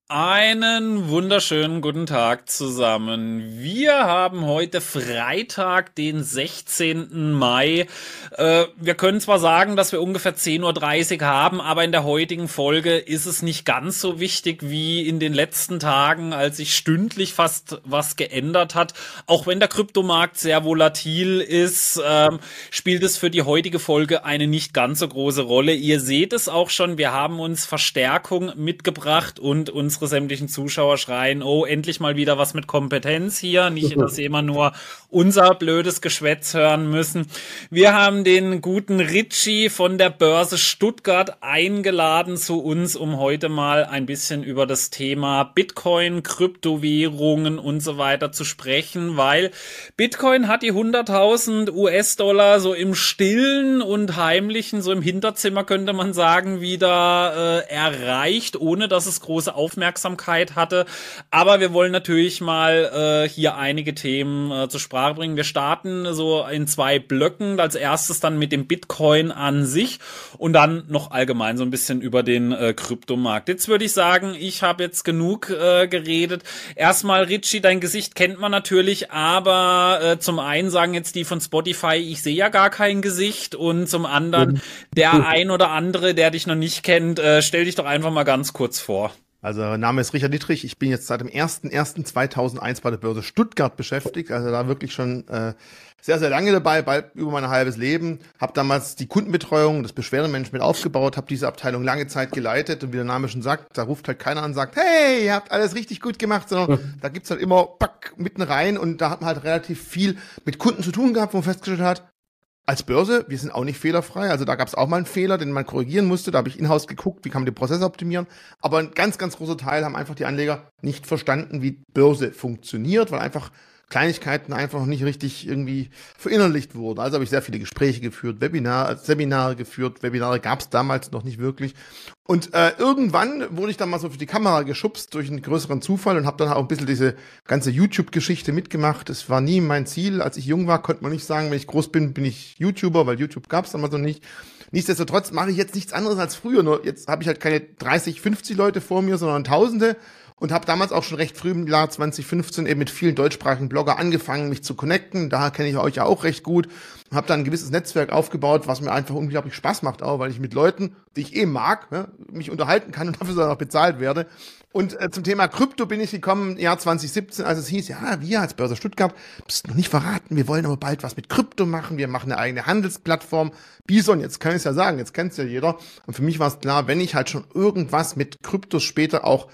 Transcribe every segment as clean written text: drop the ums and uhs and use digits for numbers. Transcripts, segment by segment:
Einen wunderschönen guten Tag zusammen. Wir haben heute Freitag, den 16. Mai. Wir können zwar sagen, dass wir ungefähr 10:30 Uhr haben, aber in der heutigen Folge ist es nicht ganz so wichtig wie in den letzten Tagen, als sich stündlich fast was geändert hat. Auch wenn der Kryptomarkt sehr volatil ist, spielt es für die heutige Folge eine nicht ganz so große Rolle. Ihr seht es auch schon, wir haben uns Verstärkung mitgebracht und unsere sämtlichen Zuschauer schreien, oh, endlich mal wieder was mit Kompetenz hier, nicht, dass sie immer nur unser blödes Geschwätz hören müssen. Wir haben den guten Richie von der Börse Stuttgart eingeladen zu uns, um heute mal ein bisschen über das Thema Bitcoin, Kryptowährungen und so weiter zu sprechen, weil Bitcoin hat die 100.000 US-Dollar so im Stillen und Heimlichen, so im Hinterzimmer könnte man sagen, wieder erreicht, ohne dass es große Aufmerksamkeit hatte. Aber wir wollen natürlich mal hier einige Themen zur Sprache bringen. Wir starten so in 2 Blöcken. Als erstes dann mit dem Bitcoin an sich und dann noch allgemein so ein bisschen über den Kryptomarkt. Jetzt würde ich sagen, ich habe jetzt genug geredet. Erstmal, Richie, dein Gesicht kennt man natürlich, aber zum einen sagen jetzt die von Spotify, ich sehe ja gar kein Gesicht, und zum anderen, der ein oder andere, der dich noch nicht kennt, stell dich doch einfach mal ganz kurz vor. Also, Name ist Richard Dittrich. Ich bin jetzt seit dem 01.01.2001 bei der Börse Stuttgart beschäftigt. Also da wirklich schon sehr, sehr lange dabei, bald über mein halbes Leben. Habe damals die Kundenbetreuung, das Beschwerdemanagement aufgebaut, habe diese Abteilung lange Zeit geleitet. Und wie der Name schon sagt, da ruft halt keiner an und sagt, hey, ihr habt alles richtig gut gemacht, sondern da gibt's halt immer mitten rein. Und da hat man halt relativ viel mit Kunden zu tun gehabt, wo man festgestellt hat, als Börse, wir sind auch nicht fehlerfrei. Also da gab es auch mal einen Fehler, den man korrigieren musste. Da habe ich in-house geguckt, wie kann man den Prozess optimieren. Aber ein ganz, ganz großer Teil haben einfach die Anleger nicht verstanden, wie Börse funktioniert, weil einfach Kleinigkeiten einfach noch nicht richtig irgendwie verinnerlicht wurden. Also habe ich sehr viele Gespräche geführt, Seminare geführt. Webinare gab es damals noch nicht wirklich. Und irgendwann wurde ich dann mal so für die Kamera geschubst durch einen größeren Zufall und habe dann auch ein bisschen diese ganze YouTube-Geschichte mitgemacht. Es war nie mein Ziel. Als ich jung war, konnte man nicht sagen, wenn ich groß bin, bin ich YouTuber, weil YouTube gab es damals noch nicht. Nichtsdestotrotz mache ich jetzt nichts anderes als früher. Nur jetzt habe ich halt keine 30, 50 Leute vor mir, sondern Tausende. Und habe damals auch schon recht früh im Jahr 2015 eben mit vielen deutschsprachigen Blogger angefangen, mich zu connecten. Daher kenne ich euch ja auch recht gut. Habe dann ein gewisses Netzwerk aufgebaut, was mir einfach unglaublich Spaß macht, auch weil ich mit Leuten, die ich mag, mich unterhalten kann und dafür dann auch bezahlt werde. Und zum Thema Krypto bin ich gekommen im Jahr 2017, als es hieß, ja, wir als Börse Stuttgart, müssen noch nicht verraten, wir wollen aber bald was mit Krypto machen, wir machen eine eigene Handelsplattform. Bison, jetzt kann ich es ja sagen, jetzt kennt es ja jeder. Und für mich war es klar, wenn ich halt schon irgendwas mit Kryptos später auch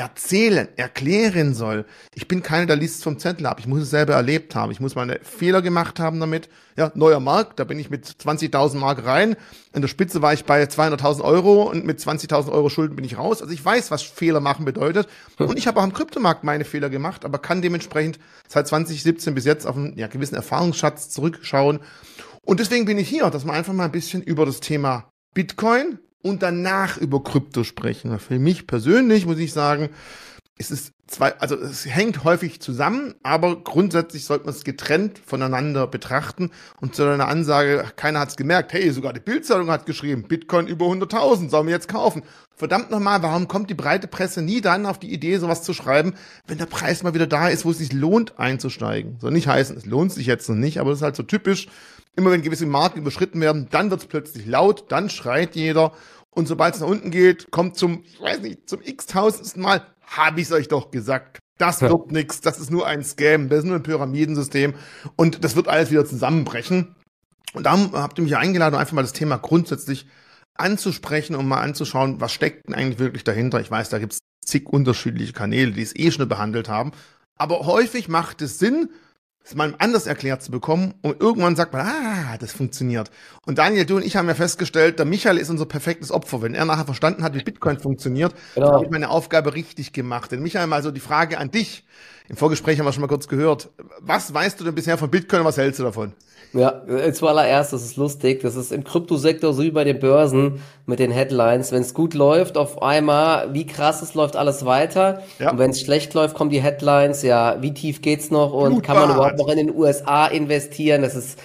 erklären soll. Ich bin keiner, der liest es vom Zettel ab. Ich muss es selber erlebt haben. Ich muss meine Fehler gemacht haben damit. Ja, neuer Markt, da bin ich mit 20.000 Mark rein. In der Spitze war ich bei 200.000 Euro und mit 20.000 Euro Schulden bin ich raus. Also ich weiß, was Fehler machen bedeutet. Und ich habe auch im Kryptomarkt meine Fehler gemacht, aber kann dementsprechend seit 2017 bis jetzt auf einen gewissen Erfahrungsschatz zurückschauen. Und deswegen bin ich hier, dass wir einfach mal ein bisschen über das Thema Bitcoin und danach über Krypto sprechen. Für mich persönlich muss ich sagen, es hängt häufig zusammen, aber grundsätzlich sollte man es getrennt voneinander betrachten. Und zu einer Ansage, keiner hat es gemerkt, hey, sogar die Bild-Zeitung hat geschrieben, Bitcoin über 100.000, sollen wir jetzt kaufen? Verdammt nochmal, warum kommt die breite Presse nie dann auf die Idee, sowas zu schreiben, wenn der Preis mal wieder da ist, wo es sich lohnt einzusteigen? Soll nicht heißen, es lohnt sich jetzt noch nicht, aber das ist halt so typisch. Immer wenn gewisse Marken überschritten werden, dann wird es plötzlich laut, dann schreit jeder. Und sobald es nach unten geht, kommt zum x-tausendsten Mal, habe ich es euch doch gesagt. Das wird nix, das ist nur ein Scam, das ist nur ein Pyramidensystem und das wird alles wieder zusammenbrechen. Und darum habt ihr mich eingeladen, einfach mal das Thema grundsätzlich anzusprechen und mal anzuschauen, was steckt denn eigentlich wirklich dahinter. Ich weiß, da gibt es zig unterschiedliche Kanäle, die es schon behandelt haben. Aber häufig macht es Sinn, es mal anders erklärt zu bekommen und irgendwann sagt man, das funktioniert. Und Daniel, du und ich haben ja festgestellt, der Michael ist unser perfektes Opfer. Wenn er nachher verstanden hat, wie Bitcoin funktioniert, dann habe ich meine Aufgabe richtig gemacht. Denn Michael, mal so die Frage an dich. Im Vorgespräch haben wir schon mal kurz gehört. Was weißt du denn bisher von Bitcoin und was hältst du davon? Ja, zuallererst, das ist lustig, das ist im Kryptosektor so wie bei den Börsen mit den Headlines. Wenn es gut läuft, auf einmal, wie krass es läuft alles weiter. Ja. Und wenn es schlecht läuft, kommen die Headlines, ja, wie tief geht's noch und kann man überhaupt noch in den USA investieren? Das ist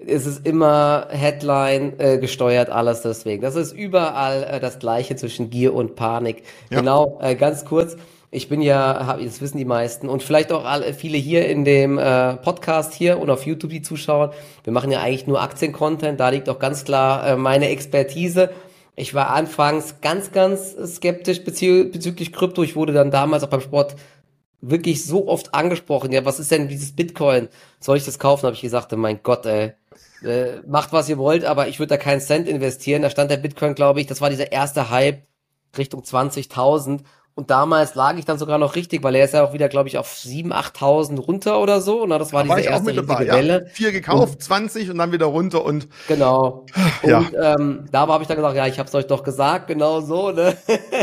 es ist immer Headline gesteuert, alles deswegen. Das ist überall das Gleiche zwischen Gier und Panik. Ja. Genau, ganz kurz. Ich bin ja, das wissen die meisten und vielleicht auch viele hier in dem Podcast hier und auf YouTube, die zuschauen. Wir machen ja eigentlich nur Aktien-Content, da liegt auch ganz klar meine Expertise. Ich war anfangs ganz, ganz skeptisch bezüglich Krypto. Ich wurde dann damals auch beim Sport wirklich so oft angesprochen. Ja, was ist denn dieses Bitcoin? Soll ich das kaufen? Habe ich gesagt, mein Gott, ey. Macht, was ihr wollt, aber ich würde da keinen Cent investieren. Da stand der Bitcoin, glaube ich, das war dieser erste Hype Richtung 20.000. Und damals lag ich dann sogar noch richtig, weil er ist ja auch wieder, glaube ich, auf 7.000, 8.000 runter oder so. Und das war Da diese ich auch erste mit riesige dabei, Welle. 4 gekauft, 20 und dann wieder runter und Genau. Ja. Und da habe ich dann gesagt, ja, ich habe es euch doch gesagt, genau so. Ne?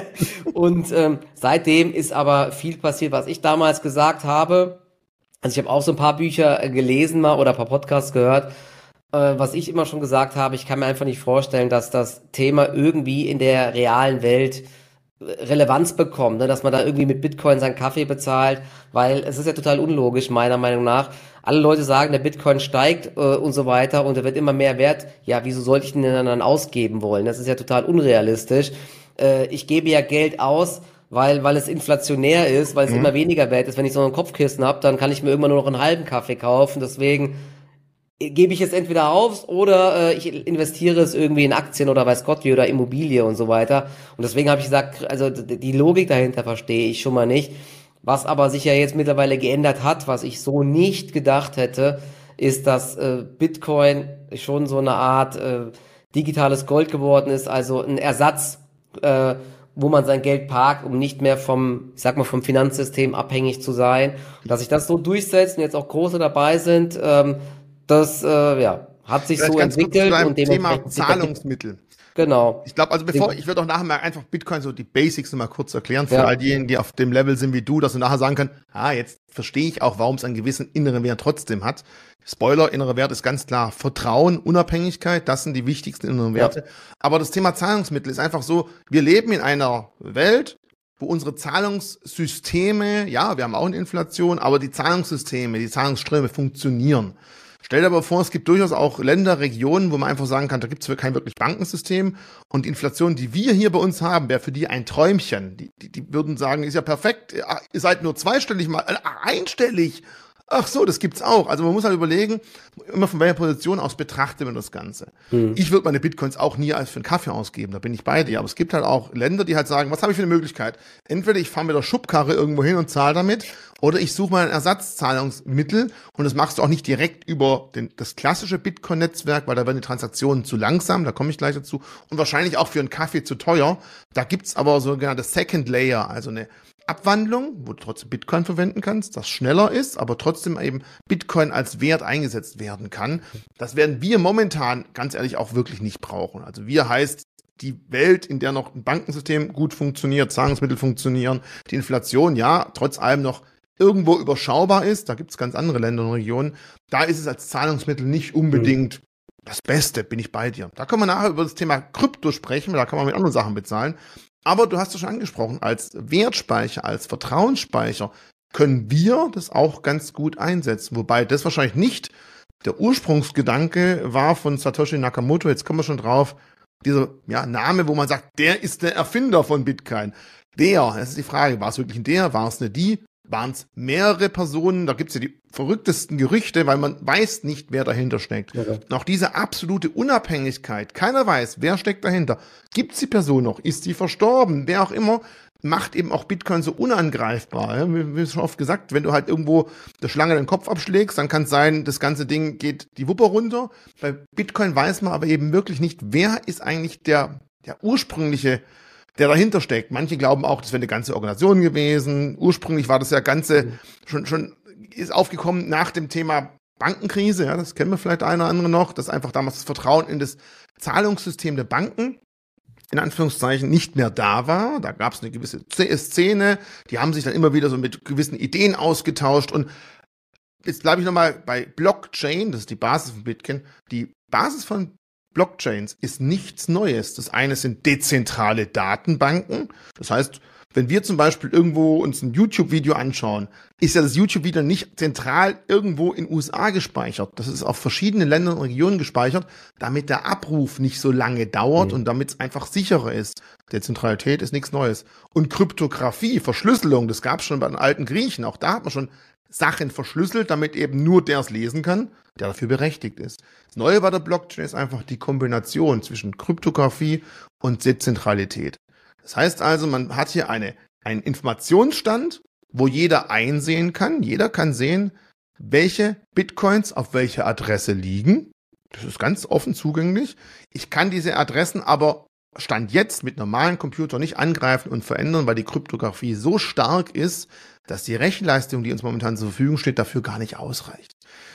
Und seitdem ist aber viel passiert, was ich damals gesagt habe. Also ich habe auch so ein paar Bücher gelesen mal oder ein paar Podcasts gehört. Was ich immer schon gesagt habe, ich kann mir einfach nicht vorstellen, dass das Thema irgendwie in der realen Welt Relevanz bekommt, ne? Dass man da irgendwie mit Bitcoin seinen Kaffee bezahlt, weil es ist ja total unlogisch, meiner Meinung nach. Alle Leute sagen, der Bitcoin steigt und so weiter und er wird immer mehr wert. Ja, wieso sollte ich den dann ausgeben wollen? Das ist ja total unrealistisch. Ich gebe ja Geld aus, weil es inflationär ist, weil es immer weniger wert ist. Wenn ich so ein Kopfkissen habe, dann kann ich mir irgendwann nur noch einen halben Kaffee kaufen. Deswegen gebe ich es entweder auf oder ich investiere es irgendwie in Aktien oder weiß Gott wie oder Immobilie und so weiter. Und deswegen habe ich gesagt, also die Logik dahinter verstehe ich schon mal nicht. Was aber sich ja jetzt mittlerweile geändert hat, was ich so nicht gedacht hätte, ist, dass Bitcoin schon so eine Art digitales Gold geworden ist, also ein Ersatz, wo man sein Geld parkt, um nicht mehr vom Finanzsystem abhängig zu sein. Dass sich das so durchsetzt und jetzt auch große dabei sind, das hat sich vielleicht so ganz kurz entwickelt zu deinem und Thema dementsprechend Zahlungsmittel. genau. Ich glaube, also ich werde auch nachher mal einfach Bitcoin so die Basics noch mal kurz erklären für Ja. all diejenigen, die auf dem Level sind wie du, dass du nachher sagen können, jetzt verstehe ich auch, warum es einen gewissen inneren Wert trotzdem hat. Spoiler, innerer Wert ist ganz klar Vertrauen, Unabhängigkeit, das sind die wichtigsten inneren Werte. Aber das Thema Zahlungsmittel ist einfach so, wir leben in einer Welt, wo unsere Zahlungssysteme, ja, wir haben auch eine Inflation, aber die Zahlungssysteme, die Zahlungsströme funktionieren. Stell dir aber vor, es gibt durchaus auch Länder, Regionen, wo man einfach sagen kann, da gibt es kein wirklich Bankensystem und die Inflation, die wir hier bei uns haben, wäre für die ein Träumchen. Die würden sagen, ist ja perfekt, ihr seid nur zweistellig, mal einstellig. Ach so, das gibt's auch. Also man muss halt überlegen, immer von welcher Position aus betrachtet man das Ganze. Ich würde meine Bitcoins auch nie als für einen Kaffee ausgeben, da bin ich bei dir. Aber es gibt halt auch Länder, die halt sagen, was habe ich für eine Möglichkeit? Entweder ich fahre mit der Schubkarre irgendwo hin und zahle damit, oder ich suche mal ein Ersatzzahlungsmittel und das machst du auch nicht direkt über das klassische Bitcoin-Netzwerk, weil da werden die Transaktionen zu langsam, da komme ich gleich dazu, und wahrscheinlich auch für einen Kaffee zu teuer. Da gibt's aber sogenannte Second Layer, also eine Abwandlung, wo du trotzdem Bitcoin verwenden kannst, das schneller ist, aber trotzdem eben Bitcoin als Wert eingesetzt werden kann. Das werden wir momentan, ganz ehrlich, auch wirklich nicht brauchen. Also wir heißt die Welt, in der noch ein Bankensystem gut funktioniert, Zahlungsmittel funktionieren, die Inflation, ja, trotz allem noch irgendwo überschaubar ist, da gibt es ganz andere Länder und Regionen, da ist es als Zahlungsmittel nicht unbedingt das Beste, bin ich bei dir. Da können wir nachher über das Thema Krypto sprechen, da kann man mit anderen Sachen bezahlen. Aber du hast es schon angesprochen, als Wertspeicher, als Vertrauensspeicher können wir das auch ganz gut einsetzen. Wobei das wahrscheinlich nicht der Ursprungsgedanke war von Satoshi Nakamoto, jetzt kommen wir schon drauf, dieser Name, wo man sagt, der ist der Erfinder von Bitcoin. Das ist die Frage, war es wirklich der, war es eine die? Waren es mehrere Personen? Da gibt es ja die verrücktesten Gerüchte, weil man weiß nicht, wer dahinter steckt. Ja. Und auch diese absolute Unabhängigkeit, keiner weiß, wer steckt dahinter. Gibt es die Person noch? Ist sie verstorben? Wer auch immer, macht eben auch Bitcoin so unangreifbar. Ja? Wie schon oft gesagt, wenn du halt irgendwo der Schlange den Kopf abschlägst, dann kann es sein, das ganze Ding geht die Wupper runter. Bei Bitcoin weiß man aber eben wirklich nicht, wer ist eigentlich der ursprüngliche, der dahinter steckt. Manche glauben auch, das wäre eine ganze Organisation gewesen. Ursprünglich war das ja Ganze schon ist aufgekommen nach dem Thema Bankenkrise. Ja, das kennen wir vielleicht einer oder andere noch, dass einfach damals das Vertrauen in das Zahlungssystem der Banken in Anführungszeichen nicht mehr da war. Da gab es eine gewisse Szene. Die haben sich dann immer wieder so mit gewissen Ideen ausgetauscht. Und jetzt bleibe ich nochmal bei Blockchain. Das ist die Basis von Bitcoin. Die Basis von Blockchains ist nichts Neues. Das eine sind dezentrale Datenbanken. Das heißt, Wenn wir zum Beispiel irgendwo uns ein YouTube-Video anschauen, ist ja das YouTube-Video nicht zentral irgendwo in USA gespeichert. Das ist auf verschiedenen Ländern und Regionen gespeichert, damit der Abruf nicht so lange dauert und damit es einfach sicherer ist. Dezentralität ist nichts Neues. Und Kryptographie, Verschlüsselung, das gab es schon bei den alten Griechen. Auch da hat man schon Sachen verschlüsselt, damit eben nur der es lesen kann, der dafür berechtigt ist. Das Neue bei der Blockchain ist einfach die Kombination zwischen Kryptographie und Dezentralität. Das heißt also, man hat hier einen Informationsstand, wo jeder einsehen kann. Jeder kann sehen, welche Bitcoins auf welcher Adresse liegen. Das ist ganz offen zugänglich. Ich kann diese Adressen aber Stand jetzt mit normalen Computern nicht angreifen und verändern, weil die Kryptographie so stark ist, dass die Rechenleistung, die uns momentan zur Verfügung steht, dafür gar nicht ausreicht.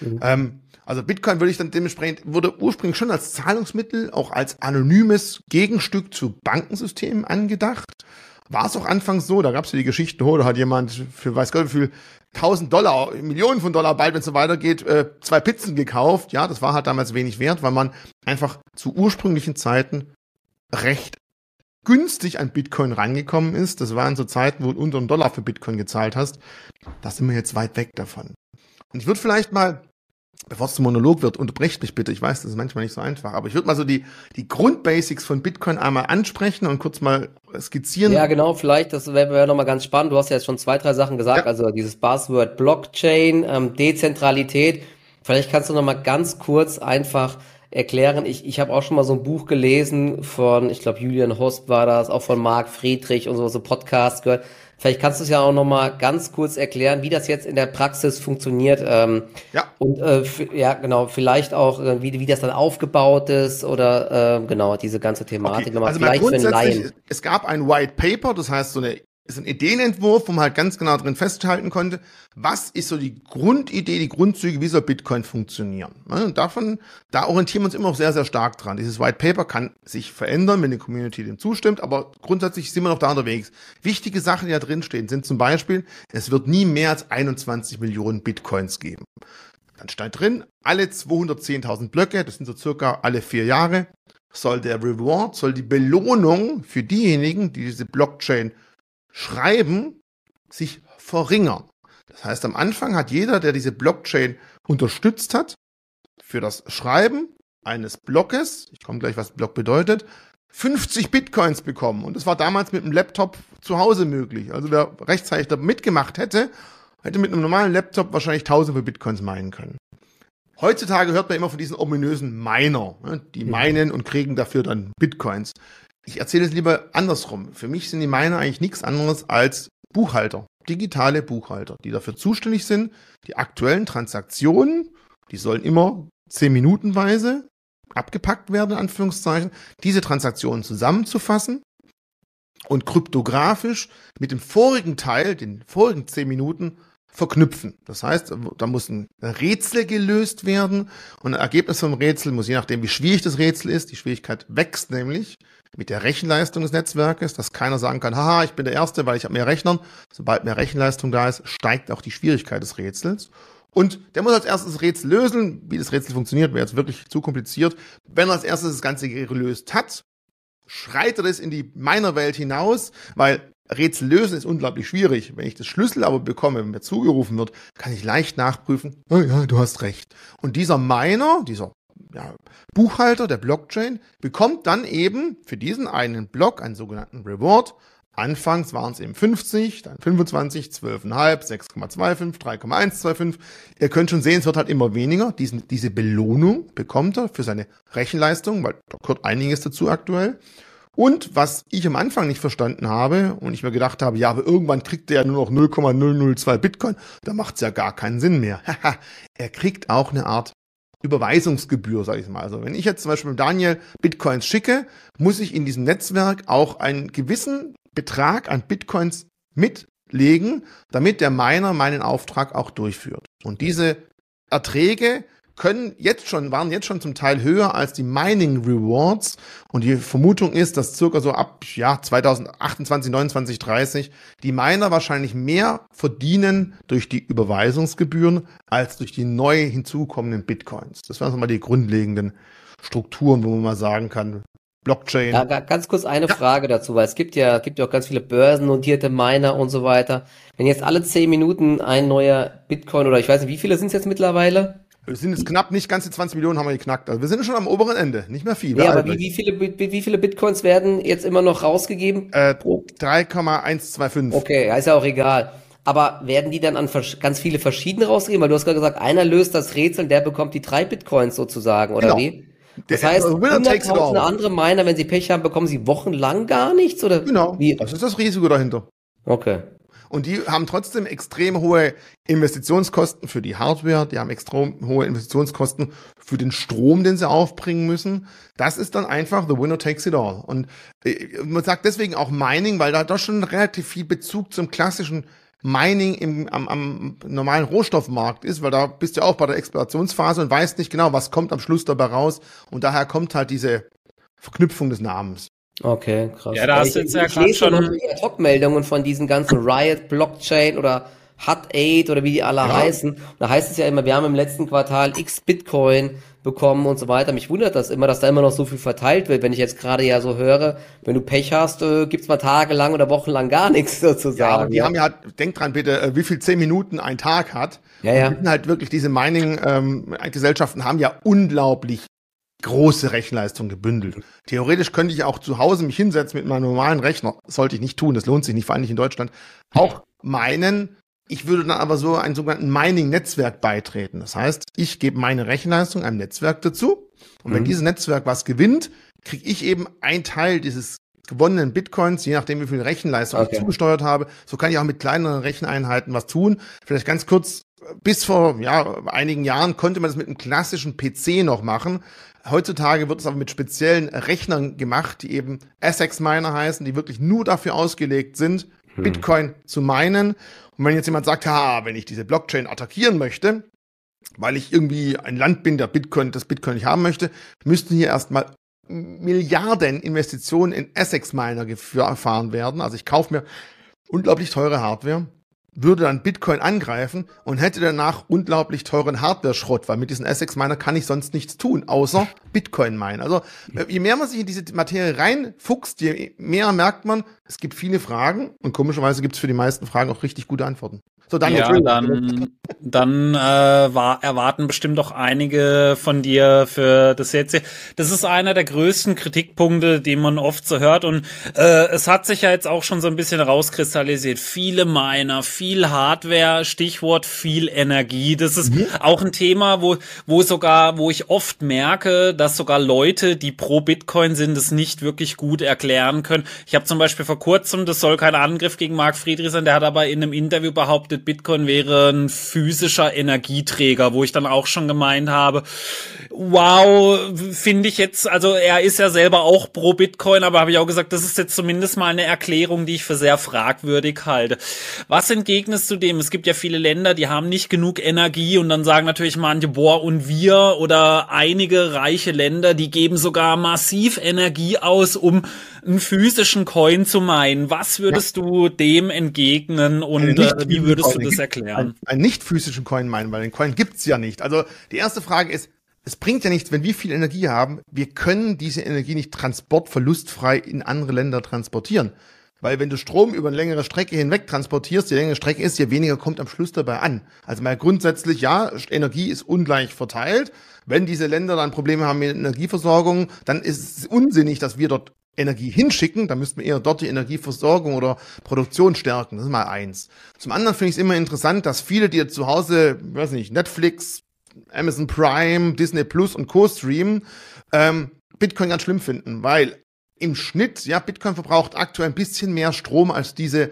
Also Bitcoin wurde ursprünglich schon als Zahlungsmittel, auch als anonymes Gegenstück zu Bankensystemen angedacht. War es auch anfangs so, da gab es ja die Geschichten, da hat jemand für weiß Gott wie viel $1.000, Millionen von Dollar bald, wenn es so weitergeht, 2 Pizzen gekauft. Ja, das war halt damals wenig wert, weil man einfach zu ursprünglichen Zeiten recht günstig an Bitcoin rangekommen ist. Das waren so Zeiten, wo du unter $1 für Bitcoin gezahlt hast. Da sind wir jetzt weit weg davon. Und ich würde vielleicht mal, bevor es zum Monolog wird, unterbrecht mich bitte. Ich weiß, das ist manchmal nicht so einfach, aber ich würde mal so die Grundbasics von Bitcoin einmal ansprechen und kurz mal skizzieren. Ja, genau, vielleicht, das wäre nochmal ganz spannend. Du hast ja jetzt schon 2, 3 Sachen gesagt, also dieses Buzzword Blockchain, Dezentralität. Vielleicht kannst du nochmal ganz kurz einfach erklären. Ich habe auch schon mal so ein Buch gelesen von, ich glaube, Julian Hosp war das, auch von Marc Friedrich und so Podcasts gehört. Vielleicht kannst du es ja auch noch mal ganz kurz erklären, wie das jetzt in der Praxis funktioniert. Und genau, vielleicht auch, wie das dann aufgebaut ist oder genau, diese ganze Thematik. Okay. Nochmal also vielleicht für einen Laien. Es gab ein White Paper, das heißt ist ein Ideenentwurf, wo man halt ganz genau drin festhalten konnte, was ist so die Grundidee, die Grundzüge, wie soll Bitcoin funktionieren. Und da orientieren wir uns immer noch sehr, sehr stark dran. Dieses White Paper kann sich verändern, wenn die Community dem zustimmt, aber grundsätzlich sind wir noch da unterwegs. Wichtige Sachen, die da drin stehen, sind zum Beispiel, es wird nie mehr als 21 Millionen Bitcoins geben. Dann steht drin, alle 210.000 Blöcke, das sind so circa alle 4 Jahre, soll die Belohnung für diejenigen, die diese Blockchain schreiben, sich verringern. Das heißt, am Anfang hat jeder, der diese Blockchain unterstützt hat, für das Schreiben eines Blockes, ich komme gleich, was Block bedeutet, 50 Bitcoins bekommen. Und das war damals mit einem Laptop zu Hause möglich. Also wer rechtzeitig da mitgemacht hätte mit einem normalen Laptop wahrscheinlich tausende Bitcoins meinen können. Heutzutage hört man immer von diesen ominösen Miner, die meinen und kriegen dafür dann Bitcoins. Ich erzähle es lieber andersrum. Für mich sind die Miner eigentlich nichts anderes als Buchhalter, digitale Buchhalter, die dafür zuständig sind, die aktuellen Transaktionen, die sollen immer 10-minutenweise abgepackt werden, in Anführungszeichen, diese Transaktionen zusammenzufassen und kryptografisch mit dem vorigen Teil, den vorigen 10 Minuten, verknüpfen. Das heißt, da muss ein Rätsel gelöst werden und ein Ergebnis vom Rätsel muss, je nachdem wie schwierig das Rätsel ist, die Schwierigkeit wächst nämlich mit der Rechenleistung des Netzwerkes, dass keiner sagen kann, haha, ich bin der Erste, weil ich habe mehr Rechnern. Sobald mehr Rechenleistung da ist, steigt auch die Schwierigkeit des Rätsels. Und der muss als erstes das Rätsel lösen. Wie das Rätsel funktioniert, wäre jetzt wirklich zu kompliziert. Wenn er als erstes das Ganze gelöst hat, schreitet es in die Miner-Welt hinaus, weil Rätsel lösen ist unglaublich schwierig. Wenn ich das Schlüssel aber bekomme, wenn mir zugerufen wird, kann ich leicht nachprüfen, oh ja, du hast recht. Und dieser Miner, dieser Buchhalter der Blockchain, bekommt dann eben für diesen einen Block einen sogenannten Reward. Anfangs waren es eben 50, dann 25, 12,5, 6,25, 3,125. Ihr könnt schon sehen, es wird halt immer weniger. Diese Belohnung bekommt er für seine Rechenleistung, weil da gehört einiges dazu aktuell. Und was ich am Anfang nicht verstanden habe und ich mir gedacht habe, ja, aber irgendwann kriegt er ja nur noch 0,002 Bitcoin, da macht es ja gar keinen Sinn mehr. Er kriegt auch eine Art Überweisungsgebühr, sage ich mal. Also wenn ich jetzt zum Beispiel Daniel Bitcoins schicke, muss ich in diesem Netzwerk auch einen gewissen Betrag an Bitcoins mitlegen, damit der Miner meinen Auftrag auch durchführt. Und diese Erträge waren jetzt schon zum Teil höher als die Mining Rewards. Und die Vermutung ist, dass circa so ab 2028, 29, 30 die Miner wahrscheinlich mehr verdienen durch die Überweisungsgebühren als durch die neu hinzukommenden Bitcoins. Das wären so mal die grundlegenden Strukturen, wo man mal sagen kann, Blockchain. Ja, ganz kurz eine Frage dazu, weil es gibt ja auch ganz viele börsennotierte Miner und so weiter. Wenn jetzt alle 10 Minuten ein neuer Bitcoin oder ich weiß nicht, wie viele sind es jetzt mittlerweile? Wir sind jetzt knapp, nicht ganz die 20 Millionen haben wir geknackt. Also wir sind schon am oberen Ende, nicht mehr viel. Nee, aber wie viele Bitcoins werden jetzt immer noch rausgegeben? 3,125. Okay, ja, ist ja auch egal. Aber werden die dann an ganz viele verschiedene rausgegeben? Weil du hast gerade gesagt, einer löst das Rätsel, der bekommt die 3 Bitcoins sozusagen, oder Genau. wie? Das heißt, hunderttausende andere Miner, wenn sie Pech haben, bekommen sie wochenlang gar nichts, oder? Genau, wie? das ist das Risiko dahinter. Okay. Und die haben trotzdem extrem hohe Investitionskosten für die Hardware, die haben extrem hohe Investitionskosten für den Strom, den sie aufbringen müssen. Das ist dann einfach the winner takes it all. Und man sagt deswegen auch Mining, weil da schon relativ viel Bezug zum klassischen Mining am normalen Rohstoffmarkt ist, weil da bist du ja auch bei der Explorationsphase und weißt nicht genau, was kommt am Schluss dabei raus. Und daher kommt halt diese Verknüpfung des Namens. Okay, krass. Ja, da hast du jetzt ja ich gerade lese schon noch Top-Meldungen von diesen ganzen Riot, Blockchain oder Hut 8 oder wie die alle heißen. Und da heißt es ja immer, wir haben im letzten Quartal X Bitcoin bekommen und so weiter. Mich wundert das immer, dass da immer noch so viel verteilt wird. Wenn ich jetzt gerade ja so höre, wenn du Pech hast, gibt's mal tagelang oder wochenlang gar nichts sozusagen. Ja, aber die haben ja, denk dran bitte, wie viel 10 Minuten ein Tag hat. Ja. Und halt wirklich diese Mining-Gesellschaften haben ja unglaublich große Rechenleistung gebündelt. Theoretisch könnte ich auch zu Hause mich hinsetzen mit meinem normalen Rechner. Sollte ich nicht tun, das lohnt sich nicht, vor allem nicht in Deutschland. Auch minen. Ich würde dann aber so ein sogenannten Mining-Netzwerk beitreten. Das heißt, ich gebe meine Rechenleistung einem Netzwerk dazu. Und wenn dieses Netzwerk was gewinnt, kriege ich eben einen Teil dieses gewonnenen Bitcoins, je nachdem, wie viel Rechenleistung ich zugesteuert habe. So kann ich auch mit kleineren Recheneinheiten was tun. Vielleicht ganz kurz, bis vor einigen Jahren konnte man das mit einem klassischen PC noch machen. Heutzutage wird es aber mit speziellen Rechnern gemacht, die eben ASIC-Miner heißen, die wirklich nur dafür ausgelegt sind, Bitcoin zu minen. Und wenn jetzt jemand sagt, wenn ich diese Blockchain attackieren möchte, weil ich irgendwie ein Land bin, das Bitcoin nicht haben möchte, müssten hier erstmal Milliarden Investitionen in ASIC-Miner gefahren werden. Also ich kaufe mir unglaublich teure Hardware, würde dann Bitcoin angreifen und hätte danach unglaublich teuren Hardware-Schrott, weil mit diesen ASIC-Miner kann ich sonst nichts tun, außer Bitcoin minen. Also je mehr man sich in diese Materie reinfuchst, je mehr merkt man, es gibt viele Fragen und komischerweise gibt es für die meisten Fragen auch richtig gute Antworten. So, Daniel, ja, dann erwarten bestimmt auch einige von dir für das jetzt. Das ist einer der größten Kritikpunkte, den man oft so hört. Und es hat sich ja jetzt auch schon so ein bisschen rauskristallisiert. Viele Miner, viel Hardware, Stichwort viel Energie. Das ist auch ein Thema, wo ich oft merke, dass sogar Leute, die pro Bitcoin sind, es nicht wirklich gut erklären können. Ich habe zum Beispiel vor kurzem, das soll kein Angriff gegen Mark Friedrich sein, der hat aber in einem Interview behauptet, Bitcoin wäre ein physischer Energieträger, wo ich dann auch schon gemeint habe, wow, finde ich jetzt, also er ist ja selber auch pro Bitcoin, aber habe ich auch gesagt, das ist jetzt zumindest mal eine Erklärung, die ich für sehr fragwürdig halte. Was entgegnest du dem? Es gibt ja viele Länder, die haben nicht genug Energie und dann sagen natürlich manche, und wir oder einige reiche Länder, die geben sogar massiv Energie aus, um einen physischen Coin zu meinen. Was würdest du dem entgegnen und wie würdest du das erklären? Einen nicht physischen Coin meinen, weil den Coin gibt's ja nicht. Also die erste Frage ist, es bringt ja nichts, wenn wir viel Energie haben, wir können diese Energie nicht transportverlustfrei in andere Länder transportieren. Weil wenn du Strom über eine längere Strecke hinweg transportierst, je längere Strecke ist, je weniger kommt am Schluss dabei an. Also mal grundsätzlich, ja, Energie ist ungleich verteilt. Wenn diese Länder dann Probleme haben mit Energieversorgung, dann ist es unsinnig, dass wir dort Energie hinschicken, dann müssten wir eher dort die Energieversorgung oder Produktion stärken. Das ist mal eins. Zum anderen finde ich es immer interessant, dass viele, die jetzt zu Hause, weiß nicht, Netflix, Amazon Prime, Disney Plus und Co. streamen, Bitcoin ganz schlimm finden, weil im Schnitt, Bitcoin verbraucht aktuell ein bisschen mehr Strom als diese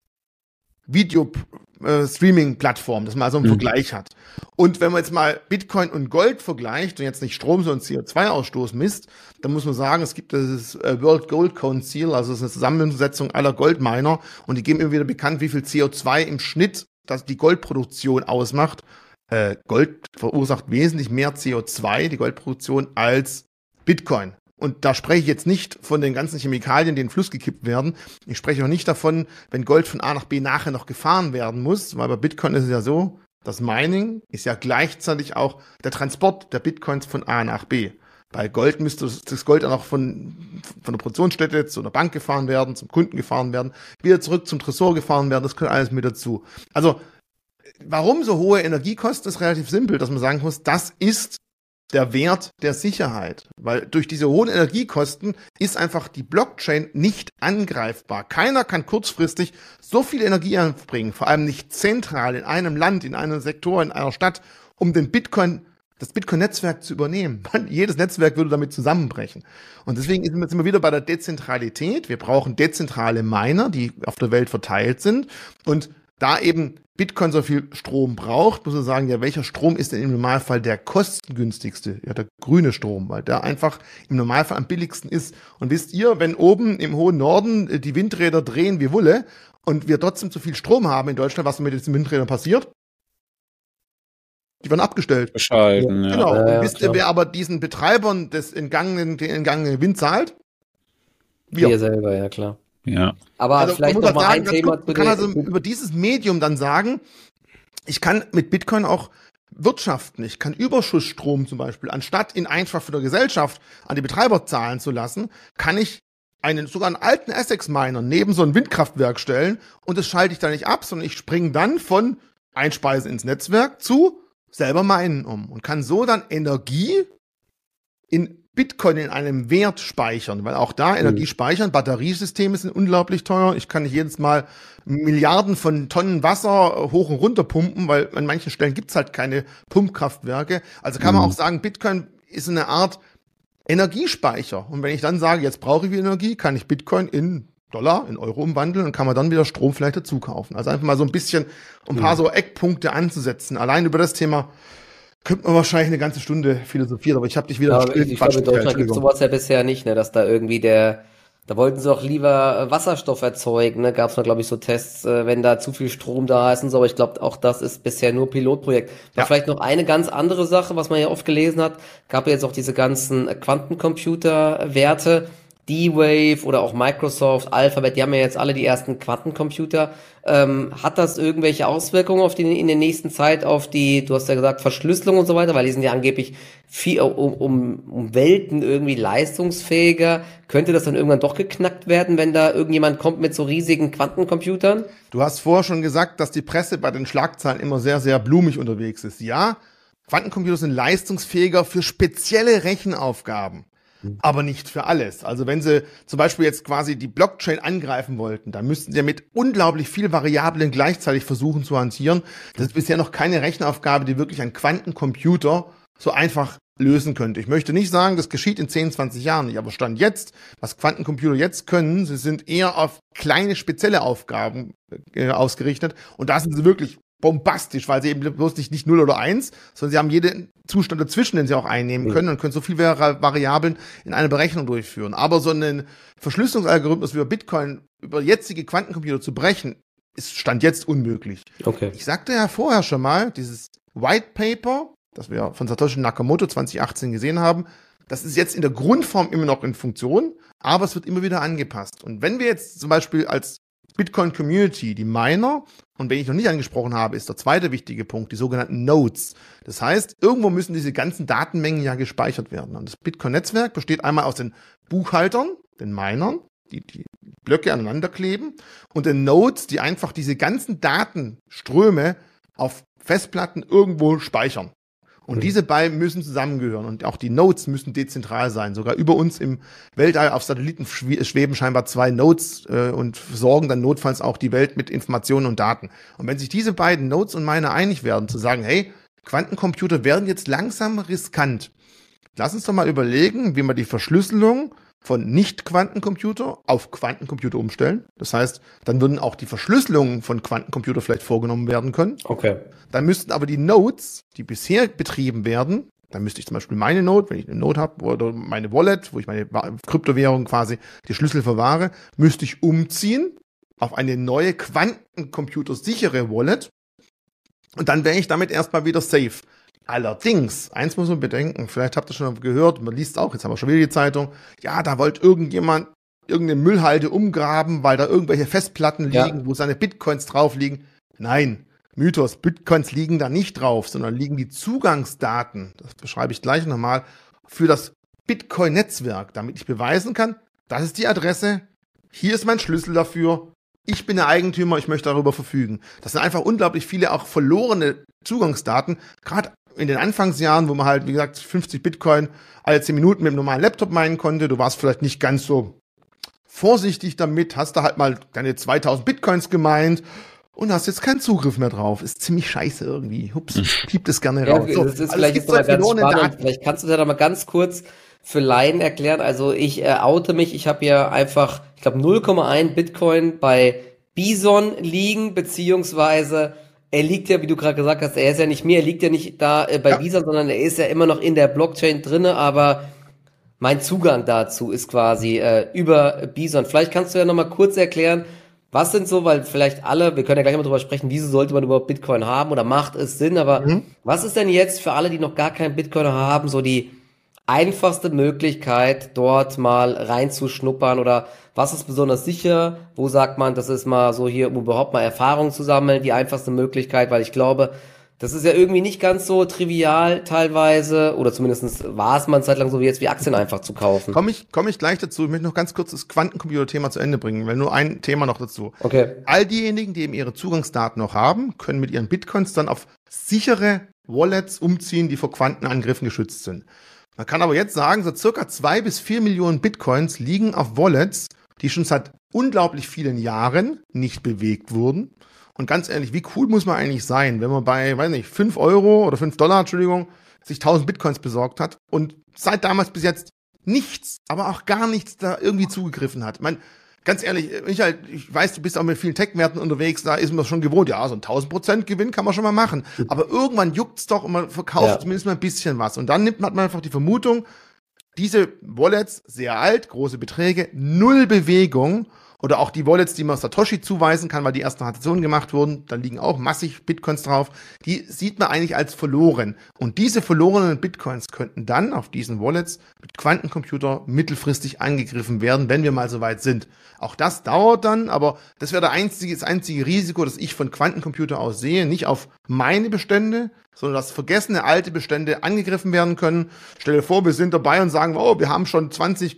Video-Streaming-Plattform, dass man also einen Vergleich hat. Und wenn man jetzt mal Bitcoin und Gold vergleicht und jetzt nicht Strom, sondern CO2-Ausstoß misst, dann muss man sagen, es gibt das World Gold Council, also das ist eine Zusammensetzung aller Goldminer und die geben immer wieder bekannt, wie viel CO2 im Schnitt die Goldproduktion ausmacht. Gold verursacht wesentlich mehr CO2, die Goldproduktion, als Bitcoin. Und da spreche ich jetzt nicht von den ganzen Chemikalien, die in den Fluss gekippt werden. Ich spreche auch nicht davon, wenn Gold von A nach B nachher noch gefahren werden muss, weil bei Bitcoin ist es ja so, das Mining ist ja gleichzeitig auch der Transport der Bitcoins von A nach B. Bei Gold müsste das Gold dann auch von der Produktionsstätte zu einer Bank gefahren werden, zum Kunden gefahren werden, wieder zurück zum Tresor gefahren werden, das gehört alles mit dazu. Also, warum so hohe Energiekosten, ist relativ simpel, dass man sagen muss, das ist der Wert der Sicherheit. Weil durch diese hohen Energiekosten ist einfach die Blockchain nicht angreifbar. Keiner kann kurzfristig so viel Energie anbringen, vor allem nicht zentral in einem Land, in einem Sektor, in einer Stadt, um das Bitcoin-Netzwerk zu übernehmen. Jedes Netzwerk würde damit zusammenbrechen. Und deswegen sind wir wieder bei der Dezentralität. Wir brauchen dezentrale Miner, die auf der Welt verteilt sind. Und da eben Bitcoin so viel Strom braucht, muss man sagen, ja, welcher Strom ist denn im Normalfall der kostengünstigste? Ja, der grüne Strom, weil der einfach im Normalfall am billigsten ist. Und wisst ihr, wenn oben im hohen Norden die Windräder drehen wie Wulle und wir trotzdem zu viel Strom haben in Deutschland, was mit diesen Windrädern passiert? Die werden abgestellt. Beschalten, ja. Genau. Und wisst ihr, klar. wer aber diesen Betreibern den entgangenen Wind zahlt? Wir selber, ja klar. Ja. Aber Also vielleicht man muss noch mal halt ein sagen, Thema man kann also über dieses Medium dann sagen, ich kann mit Bitcoin auch wirtschaften. Ich kann Überschussstrom zum Beispiel, anstatt ihn einfach von der Gesellschaft an die Betreiber zahlen zu lassen, kann ich sogar einen alten Essex-Miner neben so ein Windkraftwerk stellen und das schalte ich dann nicht ab, sondern ich springe dann von Einspeisen ins Netzwerk zu selber minen um und kann so dann Energie in Bitcoin in einem Wert speichern, weil auch da Energie speichern, Batteriesysteme sind unglaublich teuer. Ich kann nicht jedes Mal Milliarden von Tonnen Wasser hoch und runter pumpen, weil an manchen Stellen gibt's halt keine Pumpkraftwerke. Also kann man auch sagen, Bitcoin ist eine Art Energiespeicher. Und wenn ich dann sage, jetzt brauche ich wieder Energie, kann ich Bitcoin in Dollar, in Euro umwandeln und kann man dann wieder Strom vielleicht dazu kaufen. Also einfach mal so ein bisschen, um ein paar so Eckpunkte anzusetzen. Allein über das Thema könnte man wahrscheinlich eine ganze Stunde philosophieren, aber ich habe dich wieder Aber ich glaube, in Deutschland gibt es sowas ja bisher nicht, ne, dass da irgendwie da wollten sie auch lieber Wasserstoff erzeugen, ne, gab es mal, glaube ich, so Tests, wenn da zu viel Strom da ist und so, aber ich glaube, auch das ist bisher nur Pilotprojekt. Ja. Vielleicht noch eine ganz andere Sache, was man ja oft gelesen hat, gab ja jetzt auch diese ganzen Quantencomputer-Werte, D-Wave oder auch Microsoft, Alphabet, die haben ja jetzt alle die ersten Quantencomputer. Hat das irgendwelche Auswirkungen auf in der nächsten Zeit auf die, du hast ja gesagt, Verschlüsselung und so weiter, weil die sind ja angeblich viel um Welten irgendwie leistungsfähiger. Könnte das dann irgendwann doch geknackt werden, wenn da irgendjemand kommt mit so riesigen Quantencomputern? Du hast vorher schon gesagt, dass die Presse bei den Schlagzeilen immer sehr, sehr blumig unterwegs ist. Ja, Quantencomputer sind leistungsfähiger für spezielle Rechenaufgaben. Aber nicht für alles. Also wenn sie zum Beispiel jetzt quasi die Blockchain angreifen wollten, dann müssten sie ja mit unglaublich viel Variablen gleichzeitig versuchen zu hantieren. Das ist bisher noch keine Rechenaufgabe, die wirklich ein Quantencomputer so einfach lösen könnte. Ich möchte nicht sagen, das geschieht in 10, 20 Jahren nicht, aber Stand jetzt, was Quantencomputer jetzt können, sie sind eher auf kleine spezielle Aufgaben ausgerichtet und da sind sie wirklich bombastisch, weil sie eben bloß nicht 0 oder 1, sondern sie haben jeden Zustand dazwischen, den sie auch einnehmen können und können so viele Variablen in einer Berechnung durchführen. Aber so einen Verschlüsselungsalgorithmus über Bitcoin, über jetzige Quantencomputer zu brechen, ist Stand jetzt unmöglich. Okay. Ich sagte ja vorher schon mal, dieses White Paper, das wir von Satoshi Nakamoto 2018 gesehen haben, das ist jetzt in der Grundform immer noch in Funktion, aber es wird immer wieder angepasst. Und wenn wir jetzt zum Beispiel als Bitcoin Community, die Miner, und wenn ich noch nicht angesprochen habe, ist der zweite wichtige Punkt, die sogenannten Nodes. Das heißt, irgendwo müssen diese ganzen Datenmengen ja gespeichert werden. Und das Bitcoin-Netzwerk besteht einmal aus den Buchhaltern, den Minern, die Blöcke aneinander kleben, und den Nodes, die einfach diese ganzen Datenströme auf Festplatten irgendwo speichern. Und diese beiden müssen zusammengehören und auch die Nodes müssen dezentral sein. Sogar über uns im Weltall auf Satelliten schweben scheinbar 2 Nodes und versorgen dann notfalls auch die Welt mit Informationen und Daten. Und wenn sich diese beiden Nodes und Miner einig werden, zu sagen, hey, Quantencomputer werden jetzt langsam riskant. Lass uns doch mal überlegen, wie wir die Verschlüsselung von Nicht-Quantencomputer auf Quantencomputer umstellen. Das heißt, dann würden auch die Verschlüsselungen von Quantencomputer vielleicht vorgenommen werden können. Okay. Dann müssten aber die Nodes, die bisher betrieben werden, dann müsste ich zum Beispiel meine Node, wenn ich eine Node habe, oder meine Wallet, wo ich meine Kryptowährung quasi die Schlüssel verwahre, müsste ich umziehen auf eine neue quantencomputersichere Wallet und dann wäre ich damit erstmal wieder safe. Allerdings, eins muss man bedenken, vielleicht habt ihr schon gehört, man liest auch, jetzt haben wir schon wieder die Zeitung, ja, da wollte irgendjemand irgendeine Müllhalde umgraben, weil da irgendwelche Festplatten liegen, wo seine Bitcoins drauf liegen. Nein, Mythos, Bitcoins liegen da nicht drauf, sondern liegen die Zugangsdaten, das beschreibe ich gleich nochmal, für das Bitcoin-Netzwerk, damit ich beweisen kann, das ist die Adresse, hier ist mein Schlüssel dafür, ich bin der Eigentümer, ich möchte darüber verfügen. Das sind einfach unglaublich viele auch verlorene Zugangsdaten, gerade in den Anfangsjahren, wo man halt, wie gesagt, 50 Bitcoin alle 10 Minuten mit einem normalen Laptop meinen konnte. Du warst vielleicht nicht ganz so vorsichtig damit, hast da halt mal deine 2000 Bitcoins gemeint und hast jetzt keinen Zugriff mehr drauf. Ist ziemlich scheiße irgendwie. Hups, piept es gerne raus. Ja, das ist vielleicht jetzt noch mal ganz spannend. Vielleicht kannst du das noch mal ganz kurz für Laien erklären. Also ich oute mich. Ich habe ja einfach, ich glaube 0,1 Bitcoin bei Bison liegen, beziehungsweise er liegt ja, wie du gerade gesagt hast, er ist ja nicht mehr, er liegt ja nicht da bei Bison, sondern er ist ja immer noch in der Blockchain drinne, aber mein Zugang dazu ist quasi über Bison. Vielleicht kannst du ja noch mal kurz erklären, was sind so, weil vielleicht alle, wir können ja gleich mal drüber sprechen, wieso sollte man überhaupt Bitcoin haben oder macht es Sinn, aber was ist denn jetzt für alle, die noch gar keinen Bitcoin haben, so die einfachste Möglichkeit, dort mal reinzuschnuppern oder was ist besonders sicher? Wo sagt man, das ist mal so hier, um überhaupt mal Erfahrung zu sammeln, die einfachste Möglichkeit, weil ich glaube, das ist ja irgendwie nicht ganz so trivial teilweise, oder zumindest war es mal eine Zeit lang so wie jetzt, wie Aktien einfach zu kaufen. Komm ich gleich dazu. Ich möchte noch ganz kurz das Quantencomputer-Thema zu Ende bringen, weil nur ein Thema noch dazu. Okay. All diejenigen, die eben ihre Zugangsdaten noch haben, können mit ihren Bitcoins dann auf sichere Wallets umziehen, die vor Quantenangriffen geschützt sind. Man kann aber jetzt sagen, so circa 2 bis 4 Millionen Bitcoins liegen auf Wallets, die schon seit unglaublich vielen Jahren nicht bewegt wurden. Und ganz ehrlich, wie cool muss man eigentlich sein, wenn man bei, weiß nicht, 5 Euro oder $5, Entschuldigung, sich 1000 Bitcoins besorgt hat und seit damals bis jetzt nichts, aber auch gar nichts da irgendwie zugegriffen hat. Ich meine, ganz ehrlich, Michael, ich weiß, du bist auch mit vielen Tech-Werten unterwegs, da ist man das schon gewohnt. Ja, so ein 1000% Gewinn kann man schon mal machen. Aber irgendwann juckt's doch und man verkauft zumindest mal ein bisschen was. Und dann hat man einfach die Vermutung, diese Wallets, sehr alt, große Beträge, null Bewegung. Oder auch die Wallets, die man Satoshi zuweisen kann, weil die ersten Transaktionen gemacht wurden, da liegen auch massig Bitcoins drauf, die sieht man eigentlich als verloren. Und diese verlorenen Bitcoins könnten dann auf diesen Wallets mit Quantencomputer mittelfristig angegriffen werden, wenn wir mal so weit sind. Auch das dauert dann, aber das wäre das einzige Risiko, das ich von Quantencomputer aus sehe, nicht auf meine Bestände, sondern dass vergessene alte Bestände angegriffen werden können. Stell dir vor, wir sind dabei und sagen, oh, wir haben schon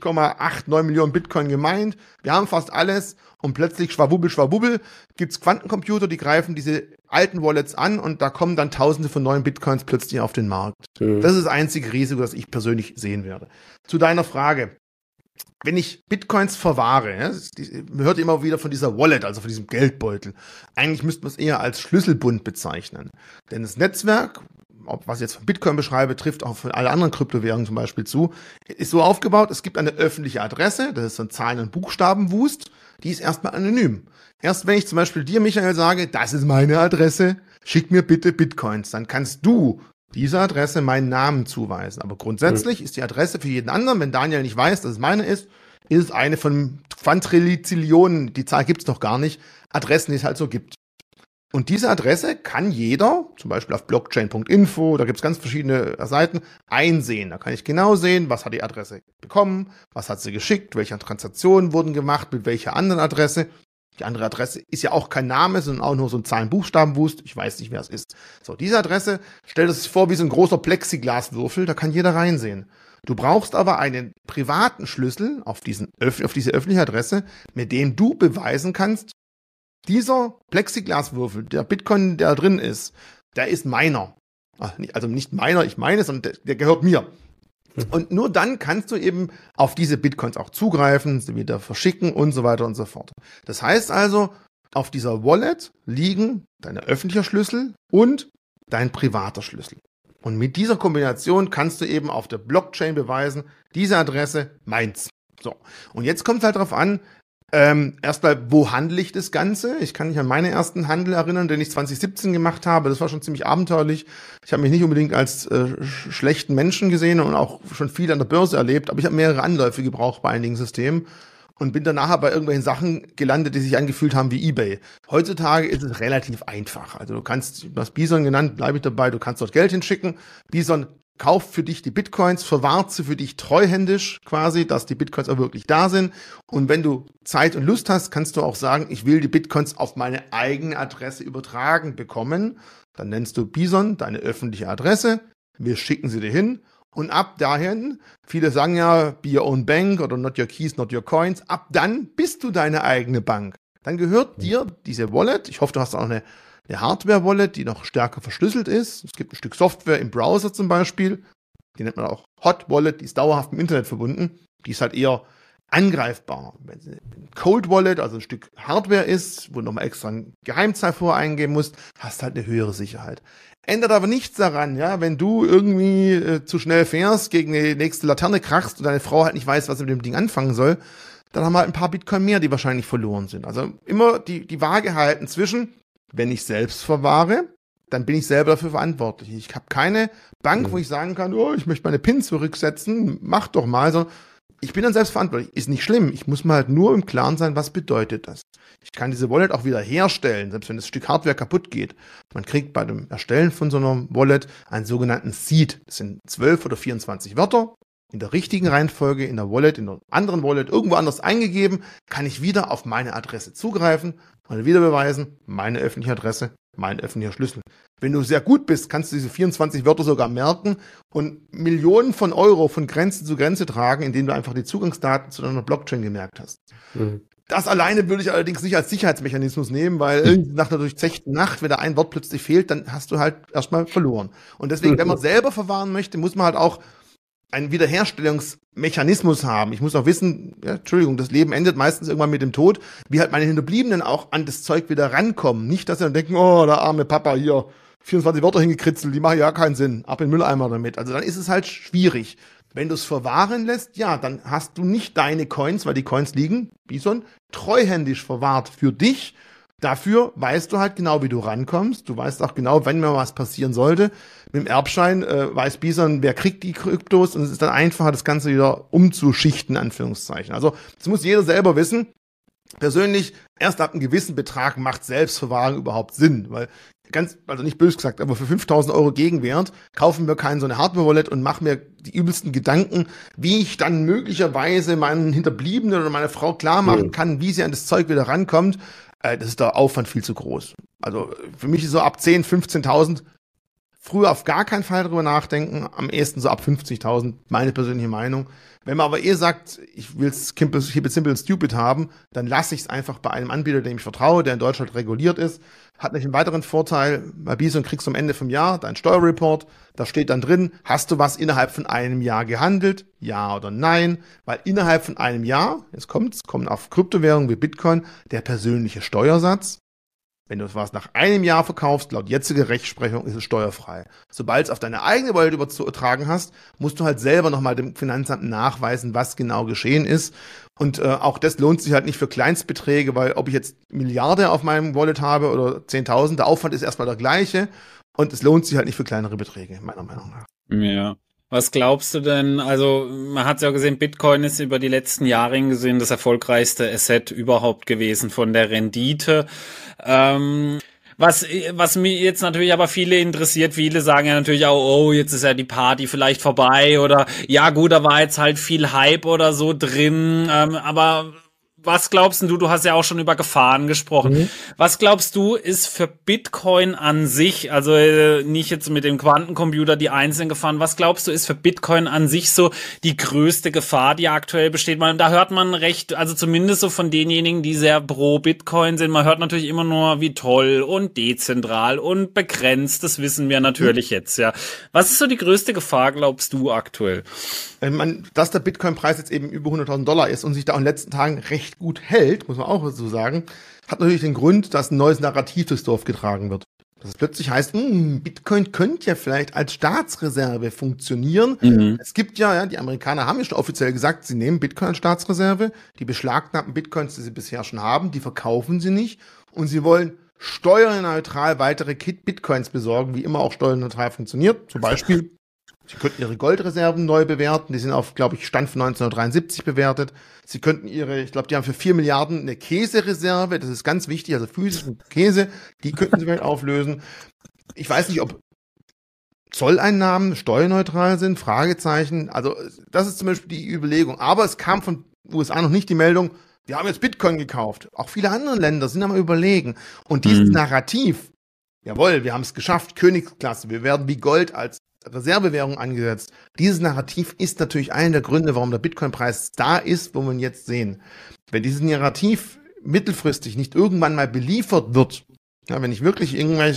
20,89 Millionen Bitcoin gemeint, wir haben fast alles und plötzlich schwabubbel, gibt's Quantencomputer, die greifen diese alten Wallets an und da kommen dann Tausende von neuen Bitcoins plötzlich auf den Markt. Das ist das einzige Risiko, das ich persönlich sehen werde. Zu deiner Frage. Wenn ich Bitcoins verwahre, man hört immer wieder von dieser Wallet, also von diesem Geldbeutel. Eigentlich müsste man es eher als Schlüsselbund bezeichnen. Denn das Netzwerk, was ich jetzt von Bitcoin beschreibe, trifft auch für alle anderen Kryptowährungen zum Beispiel zu, ist so aufgebaut, es gibt eine öffentliche Adresse, das ist so ein Zahlen- und Buchstabenwust, die ist erstmal anonym. Erst wenn ich zum Beispiel dir, Michael, sage, das ist meine Adresse, schick mir bitte Bitcoins, dann kannst du dieser Adresse meinen Namen zuweisen. Aber grundsätzlich ist die Adresse für jeden anderen, wenn Daniel nicht weiß, dass es meine ist es eine von Quantrillion, die Zahl gibt's noch gar nicht, Adressen, die es halt so gibt. Und diese Adresse kann jeder, zum Beispiel auf blockchain.info, da gibt's ganz verschiedene Seiten, einsehen. Da kann ich genau sehen, was hat die Adresse bekommen, was hat sie geschickt, welche Transaktionen wurden gemacht, mit welcher anderen Adresse. Die andere Adresse ist ja auch kein Name, sondern auch nur so ein Zahlen-Buchstaben-Wust. Ich weiß nicht, wer es ist. So, diese Adresse, stell dir das vor wie so ein großer Plexiglaswürfel, da kann jeder reinsehen. Du brauchst aber einen privaten Schlüssel auf diese öffentliche Adresse, mit dem du beweisen kannst, dieser Plexiglaswürfel, der Bitcoin, der drin ist, der ist meiner. Also nicht meiner, ich meine, sondern der gehört mir. Und nur dann kannst du eben auf diese Bitcoins auch zugreifen, sie wieder verschicken und so weiter und so fort. Das heißt also, auf dieser Wallet liegen dein öffentlicher Schlüssel und dein privater Schlüssel. Und mit dieser Kombination kannst du eben auf der Blockchain beweisen, diese Adresse meins. So. Und jetzt kommt es halt darauf an, erstmal, wo handle ich das Ganze? Ich kann mich an meinen ersten Handel erinnern, den ich 2017 gemacht habe. Das war schon ziemlich abenteuerlich. Ich habe mich nicht unbedingt als schlechten Menschen gesehen und auch schon viel an der Börse erlebt, aber ich habe mehrere Anläufe gebraucht bei einigen Systemen und bin dann nachher bei irgendwelchen Sachen gelandet, die sich angefühlt haben wie eBay. Heutzutage ist es relativ einfach. Also du hast Bison genannt, bleibe ich dabei, du kannst dort Geld hinschicken. Bison kauft für dich die Bitcoins, verwahrt sie für dich treuhändisch quasi, dass die Bitcoins auch wirklich da sind. Und wenn du Zeit und Lust hast, kannst du auch sagen, ich will die Bitcoins auf meine eigene Adresse übertragen bekommen. Dann nennst du Bison deine öffentliche Adresse. Wir schicken sie dir hin Und ab dahin, viele sagen ja, be your own bank oder not your keys, not your coins, ab dann bist du deine eigene Bank. Dann gehört dir diese Wallet, ich hoffe, du hast auch eine Hardware-Wallet, die noch stärker verschlüsselt ist. Es gibt ein Stück Software im Browser zum Beispiel, die nennt man auch Hot Wallet, die ist dauerhaft im Internet verbunden. Die ist halt eher angreifbar. Wenn es ein Cold Wallet, also ein Stück Hardware ist, wo du nochmal extra eine Geheimzahl vorher eingeben musst, hast halt eine höhere Sicherheit. Ändert aber nichts daran, ja, wenn du irgendwie zu schnell fährst, gegen die nächste Laterne krachst und deine Frau halt nicht weiß, was sie mit dem Ding anfangen soll, dann haben wir halt ein paar Bitcoin mehr, die wahrscheinlich verloren sind. Also immer die Waage halten zwischen, wenn ich selbst verwahre, dann bin ich selber dafür verantwortlich. Ich habe keine Bank, wo ich sagen kann, oh, ich möchte meine PIN zurücksetzen, mach doch mal. So, ich bin dann selbst verantwortlich. Ist nicht schlimm. Ich muss mir halt nur im Klaren sein, was bedeutet das. Ich kann diese Wallet auch wieder herstellen, selbst wenn das Stück Hardware kaputt geht. Man kriegt bei dem Erstellen von so einer Wallet einen sogenannten Seed. Das sind 12 oder 24 Wörter. In der richtigen Reihenfolge, in der Wallet, in der anderen Wallet, irgendwo anders eingegeben, kann ich wieder auf meine Adresse zugreifen und wieder beweisen, meine öffentliche Adresse, mein öffentlicher Schlüssel. Wenn du sehr gut bist, kannst du diese 24 Wörter sogar merken und Millionen von Euro von Grenze zu Grenze tragen, indem du einfach die Zugangsdaten zu deiner Blockchain gemerkt hast. Mhm. Das alleine würde ich allerdings nicht als Sicherheitsmechanismus nehmen, weil nach einer durchzechten Nacht, wenn da ein Wort plötzlich fehlt, dann hast du halt erstmal verloren. Und deswegen, wenn man selber verwahren möchte, muss man halt auch einen Wiederherstellungsmechanismus haben. Ich muss auch wissen, ja, Entschuldigung, das Leben endet meistens irgendwann mit dem Tod, wie halt meine Hinterbliebenen auch an das Zeug wieder rankommen. Nicht, dass sie dann denken, oh, der arme Papa hier, 24 Wörter hingekritzelt, die machen ja keinen Sinn, ab in den Mülleimer damit. Also dann ist es halt schwierig. Wenn du es verwahren lässt, ja, dann hast du nicht deine Coins, weil die Coins liegen, Bison, treuhändisch verwahrt für dich. Dafür weißt du halt genau, wie du rankommst. Du weißt auch genau, wenn mir was passieren sollte. Mit dem Erbschein weiß Bison, wer kriegt die Kryptos, und es ist dann einfacher, das Ganze wieder umzuschichten, in Anführungszeichen. Also das muss jeder selber wissen. Persönlich, erst ab einem gewissen Betrag macht Selbstverwahrung überhaupt Sinn, weil also nicht böse gesagt, aber für 5.000 Euro Gegenwert kaufen wir keinen so eine Hardware-Wallet und machen mir die übelsten Gedanken, wie ich dann möglicherweise meinen Hinterbliebenen oder meine Frau klar machen kann, wie sie an das Zeug wieder rankommt. Das ist der Aufwand viel zu groß. Also für mich ist so ab 10.000, 15.000 früher auf gar keinen Fall drüber nachdenken, am ehesten so ab 50.000, meine persönliche Meinung. Wenn man aber sagt, ich will es keep it simple and stupid haben, dann lasse ich es einfach bei einem Anbieter, dem ich vertraue, der in Deutschland reguliert ist. Hat nämlich einen weiteren Vorteil, bei Bison kriegst du am Ende vom Jahr deinen Steuerreport, da steht dann drin, hast du was innerhalb von einem Jahr gehandelt, ja oder nein, weil innerhalb von einem Jahr, kommen auf Kryptowährungen wie Bitcoin, der persönliche Steuersatz. Wenn du was nach einem Jahr verkaufst, laut jetziger Rechtsprechung ist es steuerfrei. Sobald es auf deine eigene Wallet übertragen hast, musst du halt selber nochmal dem Finanzamt nachweisen, was genau geschehen ist. Und auch das lohnt sich halt nicht für Kleinstbeträge, weil ob ich jetzt Milliarde auf meinem Wallet habe oder 10.000, der Aufwand ist erstmal der gleiche. Und es lohnt sich halt nicht für kleinere Beträge, meiner Meinung nach. Ja. Was glaubst du denn? Also man hat ja gesehen, Bitcoin ist über die letzten Jahre gesehen das erfolgreichste Asset überhaupt gewesen von der Rendite. Was mir jetzt natürlich aber viele interessiert, viele sagen ja natürlich auch, oh, jetzt ist ja die Party vielleicht vorbei oder ja gut, da war jetzt halt viel Hype oder so drin, aber was glaubst du, du hast ja auch schon über Gefahren gesprochen, was glaubst du, ist für Bitcoin an sich, also nicht jetzt mit dem Quantencomputer die einzelnen Gefahren, was glaubst du, ist für Bitcoin an sich so die größte Gefahr, die aktuell besteht? Da hört man recht, also zumindest so von denjenigen, die sehr pro Bitcoin sind, man hört natürlich immer nur, wie toll und dezentral und begrenzt, das wissen wir natürlich jetzt, ja. Was ist so die größte Gefahr, glaubst du, aktuell? Dass der Bitcoin-Preis jetzt eben über $100.000 ist und sich da in den letzten Tagen recht gut hält, muss man auch so sagen, hat natürlich den Grund, dass ein neues Narrativ durchs Dorf getragen wird. Dass es plötzlich heißt, Bitcoin könnte ja vielleicht als Staatsreserve funktionieren. Es gibt ja, die Amerikaner haben ja schon offiziell gesagt, sie nehmen Bitcoin als Staatsreserve, die beschlagnahmten Bitcoins, die sie bisher schon haben, die verkaufen sie nicht und sie wollen steuerneutral weitere Bitcoins besorgen, wie immer auch steuerneutral funktioniert. Zum Beispiel, sie könnten ihre Goldreserven neu bewerten. Die sind auf, glaube ich, Stand von 1973 bewertet. Sie könnten ich glaube, die haben für 4 Milliarden eine Käsereserve. Das ist ganz wichtig, also physischen Käse. Die könnten sie vielleicht auflösen. Ich weiß nicht, ob Zolleinnahmen steuerneutral sind, Fragezeichen. Also, das ist zum Beispiel die Überlegung. Aber es kam von USA noch nicht die Meldung, wir haben jetzt Bitcoin gekauft. Auch viele andere Länder sind am Überlegen. Und dieses Narrativ, jawohl, wir haben es geschafft, Königsklasse, wir werden wie Gold als Reservewährung angesetzt. Dieses Narrativ ist natürlich einer der Gründe, warum der Bitcoin-Preis da ist, wo wir ihn jetzt sehen. Wenn dieses Narrativ mittelfristig nicht irgendwann mal beliefert wird, ja, wenn ich wirklich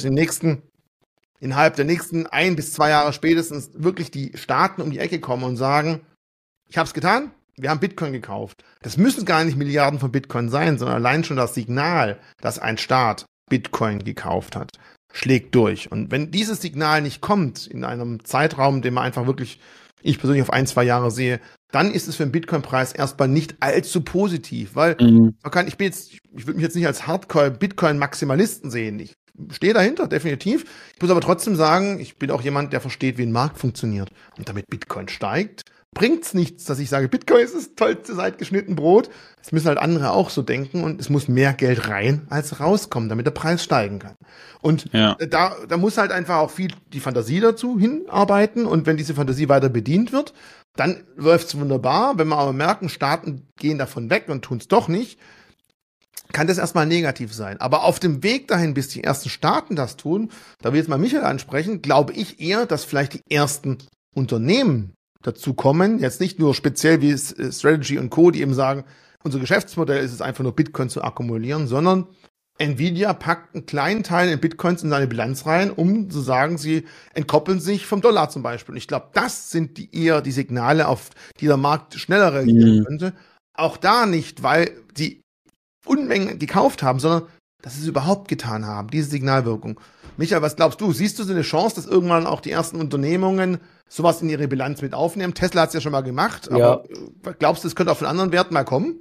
innerhalb der nächsten 1 bis 2 Jahre spätestens wirklich die Staaten um die Ecke kommen und sagen, ich habe es getan, wir haben Bitcoin gekauft. Das müssen gar nicht Milliarden von Bitcoin sein, sondern allein schon das Signal, dass ein Staat Bitcoin gekauft hat, schlägt durch. Und wenn dieses Signal nicht kommt in einem Zeitraum, den man einfach wirklich, ich persönlich auf 1, 2 Jahre sehe, dann ist es für den Bitcoin-Preis erstmal nicht allzu positiv, weil ich würde mich jetzt nicht als Hardcore-Bitcoin-Maximalisten sehen. Ich stehe dahinter, definitiv. Ich muss aber trotzdem sagen, ich bin auch jemand, der versteht, wie ein Markt funktioniert. Und damit Bitcoin steigt, bringt's nichts, dass ich sage, Bitcoin ist das tollste seit geschnitten Brot. Das müssen halt andere auch so denken und es muss mehr Geld rein als rauskommen, damit der Preis steigen kann. Und da muss halt einfach auch viel die Fantasie dazu hinarbeiten und wenn diese Fantasie weiter bedient wird, dann läuft's wunderbar. Wenn wir aber merken, Staaten gehen davon weg und tun's doch nicht, kann das erstmal negativ sein. Aber auf dem Weg dahin, bis die ersten Staaten das tun, da will jetzt mal Michael ansprechen, glaube ich eher, dass vielleicht die ersten Unternehmen dazu kommen, jetzt nicht nur speziell wie Strategy und Co., die eben sagen, unser Geschäftsmodell ist es einfach nur Bitcoin zu akkumulieren, sondern Nvidia packt einen kleinen Teil in Bitcoins in seine Bilanz rein, um zu sagen, sie entkoppeln sich vom Dollar zum Beispiel. Und ich glaube, das sind eher die Signale, auf die der Markt schneller reagieren könnte. Auch da nicht, weil die Unmengen gekauft haben, sondern dass sie es überhaupt getan haben, diese Signalwirkung. Michael, was glaubst du? Siehst du so eine Chance, dass irgendwann auch die ersten Unternehmungen sowas in ihre Bilanz mit aufnehmen? Tesla hat es ja schon mal gemacht, aber glaubst du, es könnte auch von anderen Werten mal kommen?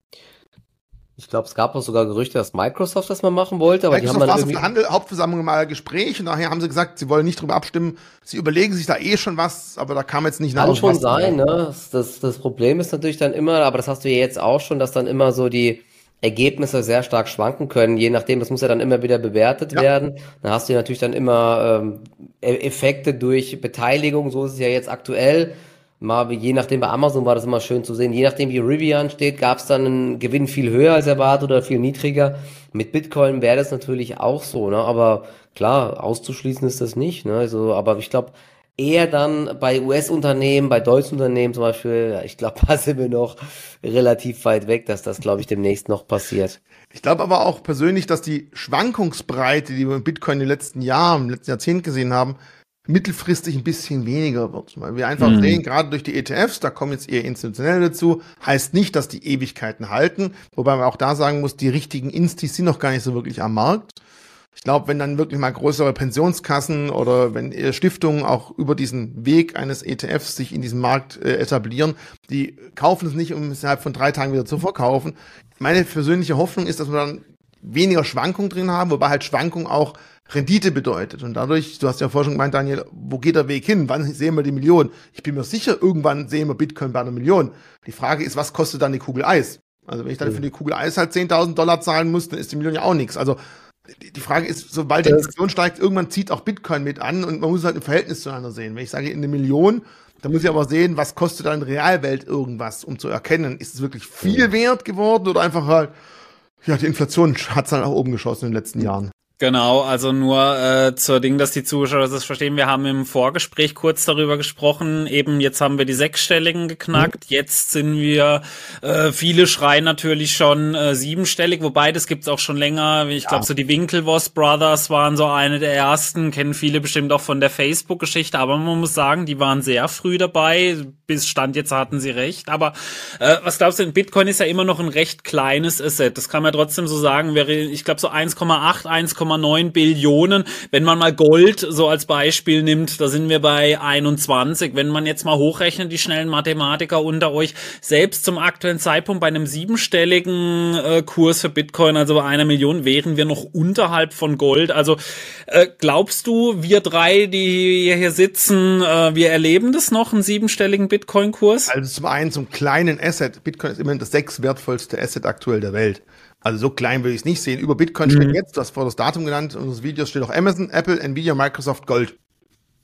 Ich glaube, es gab auch sogar Gerüchte, dass Microsoft das mal machen wollte, aber Microsoft die haben dann auf der Hauptversammlung mal ein Gespräch und nachher haben sie gesagt, sie wollen nicht drüber abstimmen. Sie überlegen sich da schon was, aber da kam jetzt nicht nach. Kann schon sein, ne? Das Problem ist natürlich dann immer, aber das hast du ja jetzt auch schon, dass dann immer so die Ergebnisse sehr stark schwanken können, je nachdem, das muss ja dann immer wieder bewertet werden. Dann hast du ja natürlich dann immer Effekte durch Beteiligung, so ist es ja jetzt aktuell. Mal je nachdem, bei Amazon war das immer schön zu sehen, je nachdem wie Rivian steht, gab es dann einen Gewinn viel höher als erwartet oder viel niedriger. Mit Bitcoin wäre das natürlich auch so, ne? Aber klar, auszuschließen ist das nicht, ne? Also, aber ich glaube, eher dann bei US-Unternehmen, bei deutschen Unternehmen zum Beispiel, ich glaube, da sind wir noch relativ weit weg, dass das, glaube ich, demnächst noch passiert. Ich glaube aber auch persönlich, dass die Schwankungsbreite, die wir im Bitcoin in den letzten Jahren, im letzten Jahrzehnt gesehen haben, mittelfristig ein bisschen weniger wird. Weil wir einfach sehen, gerade durch die ETFs, da kommen jetzt eher institutionelle dazu, heißt nicht, dass die Ewigkeiten halten, wobei man auch da sagen muss, die richtigen Instis sind noch gar nicht so wirklich am Markt. Ich glaube, wenn dann wirklich mal größere Pensionskassen oder wenn Stiftungen auch über diesen Weg eines ETFs sich in diesem Markt etablieren, die kaufen es nicht, um es innerhalb von 3 Tagen wieder zu verkaufen. Meine persönliche Hoffnung ist, dass wir dann weniger Schwankungen drin haben, wobei halt Schwankung auch Rendite bedeutet. Und dadurch, du hast ja vorher schon gemeint, Daniel, wo geht der Weg hin? Wann sehen wir die Million? Ich bin mir sicher, irgendwann sehen wir Bitcoin bei 1 Million. Die Frage ist, was kostet dann die Kugel Eis? Also wenn ich dann für die Kugel Eis halt $10.000 zahlen muss, dann ist die Million ja auch nichts. Also die Frage ist, sobald die Inflation steigt, irgendwann zieht auch Bitcoin mit an und man muss halt im Verhältnis zueinander sehen. Wenn ich sage in 1 Million, dann muss ich aber sehen, was kostet dann in Realwelt irgendwas, um zu erkennen, ist es wirklich viel wert geworden oder einfach halt, ja, die Inflation hat es dann nach oben geschossen in den letzten Jahren. Genau, also nur zur Ding, dass die Zuschauer das verstehen. Wir haben im Vorgespräch kurz darüber gesprochen. Eben jetzt haben wir die 6-Stelligen geknackt. Jetzt sind wir, viele schreien natürlich schon 7-stellig, wobei das gibt's auch schon länger. Ich glaube, so die Winklevoss Brothers waren so eine der ersten, kennen viele bestimmt auch von der Facebook-Geschichte. Aber man muss sagen, die waren sehr früh dabei. Bis Stand jetzt hatten sie recht. Aber was glaubst du, denn? Bitcoin ist ja immer noch ein recht kleines Asset. Das kann man trotzdem so sagen. Wäre, ich glaube, so 1,9 Billionen. Wenn man mal Gold so als Beispiel nimmt, da sind wir bei 21. Wenn man jetzt mal hochrechnet, die schnellen Mathematiker unter euch, selbst zum aktuellen Zeitpunkt bei einem 7-stelligen Kurs für Bitcoin, also bei 1 Million, wären wir noch unterhalb von Gold. Also glaubst du, wir drei, die hier sitzen, wir erleben das noch, einen 7-stelligen Bitcoin-Kurs? Also zum einen zum kleinen Asset. Bitcoin ist immerhin das 6 wertvollste Asset aktuell der Welt. Also so klein würde ich es nicht sehen. Über Bitcoin steht jetzt, du hast vorher das Datum genannt, unseres Videos steht auch Amazon, Apple, Nvidia, Microsoft, Gold.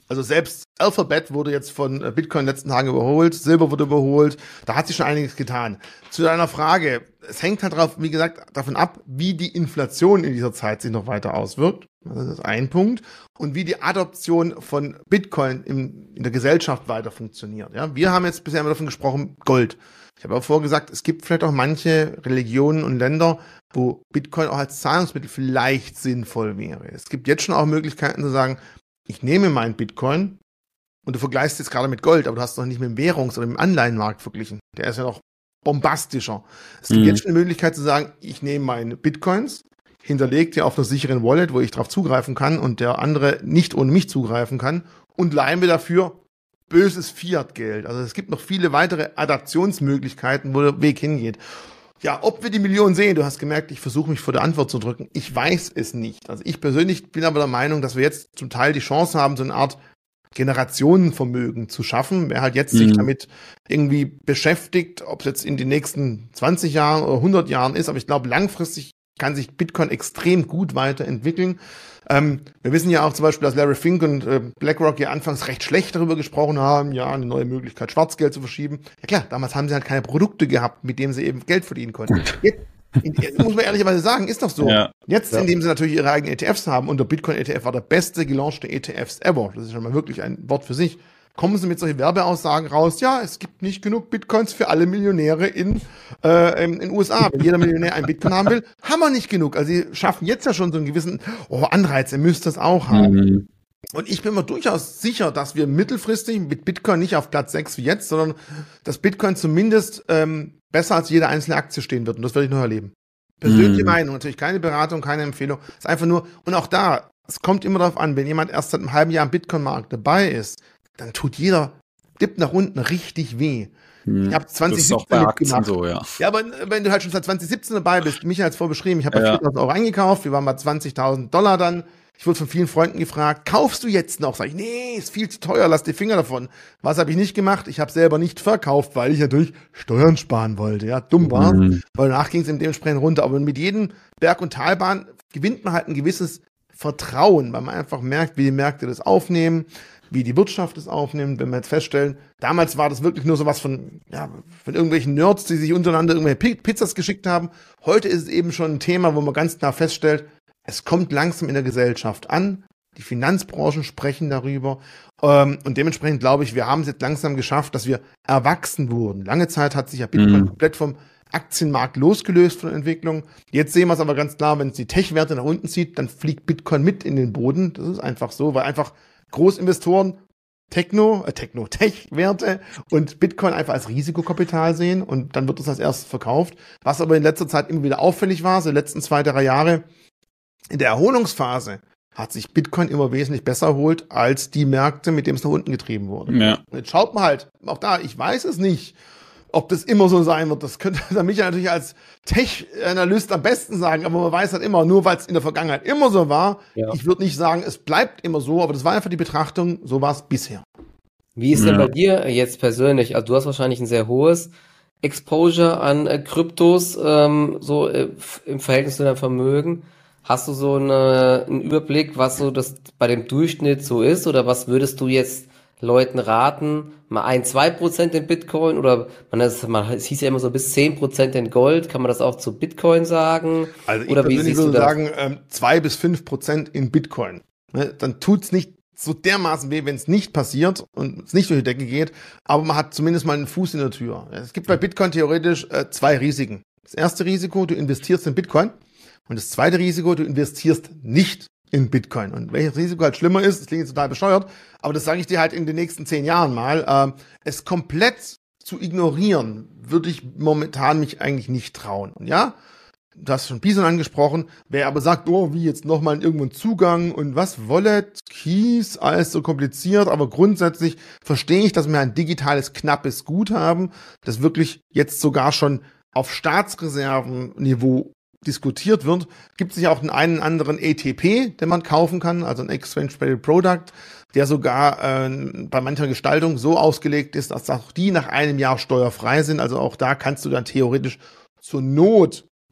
Also selbst Alphabet wurde jetzt von Bitcoin in den letzten Tagen überholt, Silber wurde überholt, da hat sich schon einiges getan. Zu deiner Frage, es hängt halt drauf, wie gesagt, davon ab, wie die Inflation in dieser Zeit sich noch weiter auswirkt. Das ist ein Punkt. Und wie die Adoption von Bitcoin in der Gesellschaft weiter funktioniert. Ja, wir haben jetzt bisher immer davon gesprochen, Gold. Ich habe auch vorher gesagt, es gibt vielleicht auch manche Religionen und Länder, wo Bitcoin auch als Zahlungsmittel vielleicht sinnvoll wäre. Es gibt jetzt schon auch Möglichkeiten zu sagen, ich nehme meinen Bitcoin und du vergleichst jetzt gerade mit Gold, aber du hast noch nicht mit dem Währungs- oder mit dem Anleihenmarkt verglichen. Der ist ja noch bombastischer. Es gibt jetzt schon eine Möglichkeit zu sagen, ich nehme meine Bitcoins, hinterlegt die auf einer sicheren Wallet, wo ich drauf zugreifen kann und der andere nicht ohne mich zugreifen kann und leihe mir dafür böses Fiat-Geld. Also es gibt noch viele weitere Adaptionsmöglichkeiten, wo der Weg hingeht. Ja, ob wir die Millionen sehen, du hast gemerkt, ich versuche mich vor der Antwort zu drücken. Ich weiß es nicht. Also ich persönlich bin aber der Meinung, dass wir jetzt zum Teil die Chance haben, so eine Art Generationenvermögen zu schaffen. Wer halt jetzt sich damit irgendwie beschäftigt, ob es jetzt in den nächsten 20 Jahren oder 100 Jahren ist, aber ich glaube, langfristig kann sich Bitcoin extrem gut weiterentwickeln. Wir wissen ja auch zum Beispiel, dass Larry Fink und BlackRock ja anfangs recht schlecht darüber gesprochen haben, ja, eine neue Möglichkeit, Schwarzgeld zu verschieben. Ja klar, damals haben sie halt keine Produkte gehabt, mit denen sie eben Geld verdienen konnten. Jetzt muss man ehrlicherweise sagen, ist doch so. Ja. Jetzt, indem sie natürlich ihre eigenen ETFs haben, und der Bitcoin-ETF war der beste gelaunchte ETFs ever, das ist schon mal wirklich ein Wort für sich, kommen sie mit solchen Werbeaussagen raus, ja, es gibt nicht genug Bitcoins für alle Millionäre in USA. Wenn jeder Millionär einen Bitcoin haben will, haben wir nicht genug. Also sie schaffen jetzt ja schon so einen gewissen Anreiz, ihr müsst das auch haben. Und ich bin mir durchaus sicher, dass wir mittelfristig mit Bitcoin nicht auf Platz 6 wie jetzt, sondern dass Bitcoin zumindest besser als jede einzelne Aktie stehen wird. Und das werde ich noch erleben. Persönliche Meinung, natürlich keine Beratung, keine Empfehlung. Es ist einfach nur, und auch da, es kommt immer darauf an, wenn jemand erst seit einem halben Jahr im Bitcoin-Markt dabei ist, dann tut jeder Dip nach unten richtig weh. Ich habe 2017 mitgemacht. So, ja. Ja, aber wenn du halt schon seit 2017 dabei bist, Michael hat es vorbeschrieben, ich habe bei 4.000 Euro eingekauft, wir waren bei 20.000 Dollar dann. Ich wurde von vielen Freunden gefragt, kaufst du jetzt noch? Sag ich, nee, ist viel zu teuer, lass die Finger davon. Was habe ich nicht gemacht? Ich habe selber nicht verkauft, weil ich natürlich Steuern sparen wollte. Ja, dumm war's, weil danach ging es dementsprechend runter. Aber mit jedem Berg- und Talbahn gewinnt man halt ein gewisses Vertrauen, weil man einfach merkt, wie die Märkte das aufnehmen, wie die Wirtschaft es aufnimmt, wenn wir jetzt feststellen, damals war das wirklich nur sowas von irgendwelchen Nerds, die sich untereinander irgendwelche Pizzas geschickt haben. Heute ist es eben schon ein Thema, wo man ganz klar feststellt, es kommt langsam in der Gesellschaft an. Die Finanzbranchen sprechen darüber. Und dementsprechend glaube ich, wir haben es jetzt langsam geschafft, dass wir erwachsen wurden. Lange Zeit hat sich ja Bitcoin komplett vom Aktienmarkt losgelöst von der Entwicklung. Jetzt sehen wir es aber ganz klar, wenn es die Tech-Werte nach unten zieht, dann fliegt Bitcoin mit in den Boden. Das ist einfach so, weil einfach Großinvestoren Tech-Werte und Bitcoin einfach als Risikokapital sehen und dann wird es als erstes verkauft. Was aber in letzter Zeit immer wieder auffällig war, so die letzten 2-3 Jahre, in der Erholungsphase hat sich Bitcoin immer wesentlich besser erholt als die Märkte, mit denen es nach unten getrieben wurde. Ja. Und jetzt schaut man halt, auch da, ich weiß es nicht, ob das immer so sein wird. Das könnte der Michael natürlich als Tech-Analyst am besten sagen, aber man weiß halt immer, nur weil es in der Vergangenheit immer so war, ich würde nicht sagen, es bleibt immer so, aber das war einfach die Betrachtung, so war es bisher. Wie ist denn bei dir jetzt persönlich? Also du hast wahrscheinlich ein sehr hohes Exposure an Kryptos, so im Verhältnis zu deinem Vermögen. Hast du so einen Überblick, was so das bei dem Durchschnitt so ist? Oder was würdest du jetzt Leuten raten? Mal 1-2% in Bitcoin? Oder es hieß ja immer so bis 10% in Gold. Kann man das auch zu Bitcoin sagen? Also ich oder wie würde sagen, 2-5% in Bitcoin. Dann tut's nicht so dermaßen weh, wenn es nicht passiert und es nicht durch die Decke geht. Aber man hat zumindest mal einen Fuß in der Tür. Es gibt bei Bitcoin theoretisch 2 Risiken. Das erste Risiko, du investierst in Bitcoin. Und das zweite Risiko, du investierst nicht in Bitcoin. Und welches Risiko halt schlimmer ist, das klingt jetzt total bescheuert, aber das sage ich dir halt in den nächsten 10 Jahren mal, es komplett zu ignorieren, würde ich momentan mich eigentlich nicht trauen. Und ja, du hast schon Bison angesprochen, wer aber sagt, wie jetzt nochmal irgendwo ein Zugang und was, Wallet, Keys, alles so kompliziert, aber grundsätzlich verstehe ich, dass wir ein digitales, knappes Gut haben, das wirklich jetzt sogar schon auf Staatsreservenniveau diskutiert wird, gibt es ja auch den einen anderen ETP, den man kaufen kann, also ein Exchange Traded Product, der sogar bei mancher Gestaltung so ausgelegt ist, dass auch die nach einem Jahr steuerfrei sind. Also auch da kannst du dann theoretisch zur Not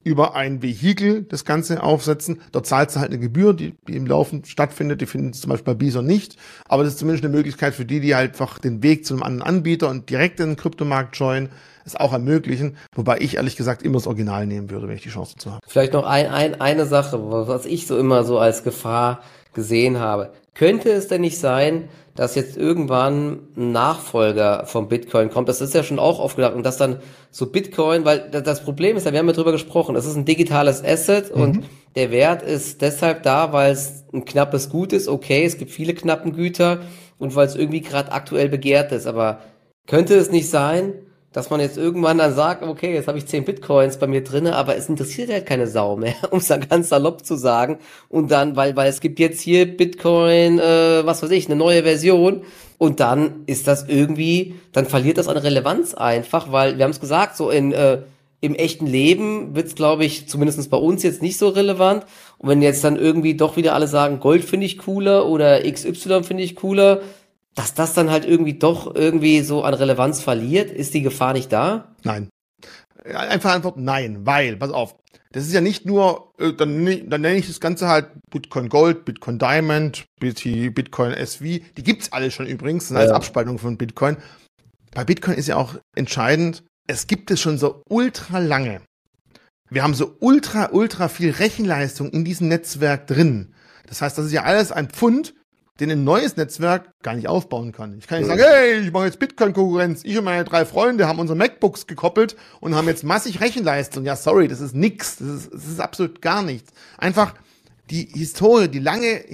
über ein Vehikel das Ganze aufsetzen. Dort zahlst du halt eine Gebühr, die im Laufen stattfindet. Die finden es zum Beispiel bei Bison nicht. Aber das ist zumindest eine Möglichkeit für die einfach den Weg zu einem anderen Anbieter und direkt in den Kryptomarkt joinen, es auch ermöglichen. Wobei ich ehrlich gesagt immer das Original nehmen würde, wenn ich die Chance dazu habe. Vielleicht noch eine Sache, was ich so immer so als Gefahr gesehen habe. Könnte es denn nicht sein, dass jetzt irgendwann ein Nachfolger vom Bitcoin kommt? Das ist ja schon auch oft gedacht. Und dass dann so Bitcoin, weil das Problem ist ja, wir haben ja drüber gesprochen, es ist ein digitales Asset und der Wert ist deshalb da, weil es ein knappes Gut ist. Okay, es gibt viele knappen Güter und weil es irgendwie gerade aktuell begehrt ist. Aber könnte es nicht sein, dass man jetzt irgendwann dann sagt, okay, jetzt habe ich 10 Bitcoins bei mir drinne, aber es interessiert halt keine Sau mehr, um es dann ganz salopp zu sagen. Und dann, weil es gibt jetzt hier Bitcoin, was weiß ich, eine neue Version. Und dann ist das irgendwie, dann verliert das an Relevanz einfach, weil wir haben es gesagt, so im echten Leben wird's, glaube ich, zumindest bei uns jetzt nicht so relevant. Und wenn jetzt dann irgendwie doch wieder alle sagen, Gold finde ich cooler oder XY finde ich cooler, dass das dann halt irgendwie doch irgendwie so an Relevanz verliert, ist die Gefahr nicht da? Nein. Einfach Antwort nein, weil, pass auf, das ist ja nicht nur, dann nenne ich das Ganze halt Bitcoin Gold, Bitcoin Diamond, Bitcoin SV, die gibt's alle schon übrigens, sind als Abspaltung von Bitcoin. Bei Bitcoin ist ja auch entscheidend, es gibt es schon so ultra lange. Wir haben so ultra viel Rechenleistung in diesem Netzwerk drin. Das heißt, das ist ja alles ein Pfund, den ein neues Netzwerk gar nicht aufbauen kann. Ich kann nicht sagen, hey, ich mache jetzt Bitcoin-Konkurrenz. Ich und meine 3 Freunde haben unsere MacBooks gekoppelt und haben jetzt massig Rechenleistung. Ja, sorry, das ist nix. Das ist absolut gar nichts. Einfach die Historie, der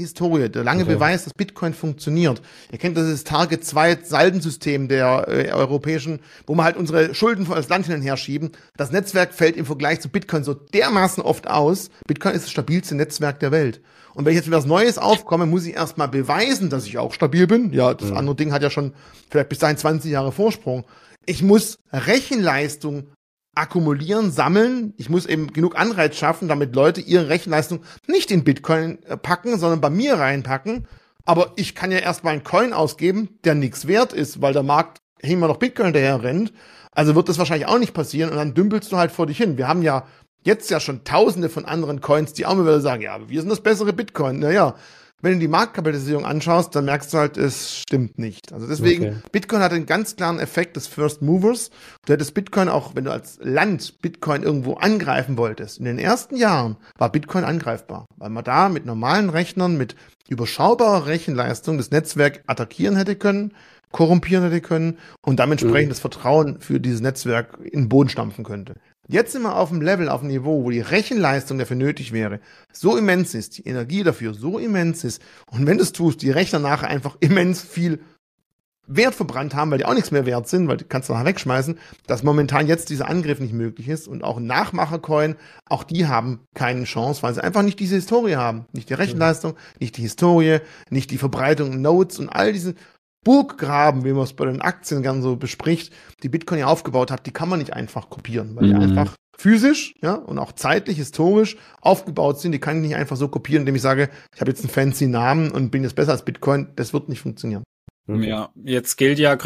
lange Beweis, dass Bitcoin funktioniert. Ihr kennt das Target 2 Saldensystem der europäischen, wo wir halt unsere Schulden als Land hin und her schieben. Das Netzwerk fällt im Vergleich zu Bitcoin so dermaßen oft aus. Bitcoin ist das stabilste Netzwerk der Welt. Und wenn ich jetzt wieder was Neues aufkomme, muss ich erstmal beweisen, dass ich auch stabil bin. Ja, das andere Ding hat ja schon vielleicht bis dahin 20 Jahre Vorsprung. Ich muss Rechenleistung akkumulieren, sammeln. Ich muss eben genug Anreiz schaffen, damit Leute ihre Rechenleistung nicht in Bitcoin packen, sondern bei mir reinpacken. Aber ich kann ja erstmal einen Coin ausgeben, der nichts wert ist, weil der Markt immer noch Bitcoin daher rennt. Also wird das wahrscheinlich auch nicht passieren und dann dümpelst du halt vor dich hin. Wir haben ja jetzt ja schon tausende von anderen Coins, die auch mal wieder sagen, ja, aber wir sind das bessere Bitcoin. Naja, wenn du die Marktkapitalisierung anschaust, dann merkst du halt, es stimmt nicht. Also deswegen, Bitcoin hat einen ganz klaren Effekt des First Movers. Du hättest Bitcoin auch, wenn du als Land Bitcoin irgendwo angreifen wolltest. In den ersten Jahren war Bitcoin angreifbar, weil man da mit normalen Rechnern, mit überschaubarer Rechenleistung das Netzwerk attackieren hätte können, korrumpieren hätte können und dementsprechend das Vertrauen für dieses Netzwerk in den Boden stampfen könnte. Jetzt sind wir auf dem Level, auf dem Niveau, wo die Rechenleistung dafür nötig wäre, so immens ist, die Energie dafür so immens ist und wenn du es tust, die Rechner nachher einfach immens viel Wert verbrannt haben, weil die auch nichts mehr wert sind, weil die kannst du nachher wegschmeißen, dass momentan jetzt dieser Angriff nicht möglich ist und auch Nachmacher-Coin, auch die haben keine Chance, weil sie einfach nicht diese Historie haben. Nicht die Rechenleistung, nicht die Historie, nicht die Verbreitung, Nodes und all diese Burggraben, wie man es bei den Aktien gern so bespricht, die Bitcoin ja aufgebaut hat, die kann man nicht einfach kopieren, weil die einfach physisch, ja, und auch zeitlich, historisch aufgebaut sind. Die kann ich nicht einfach so kopieren, indem ich sage, ich habe jetzt einen fancy Namen und bin jetzt besser als Bitcoin. Das wird nicht funktionieren. Ja, jetzt gilt ja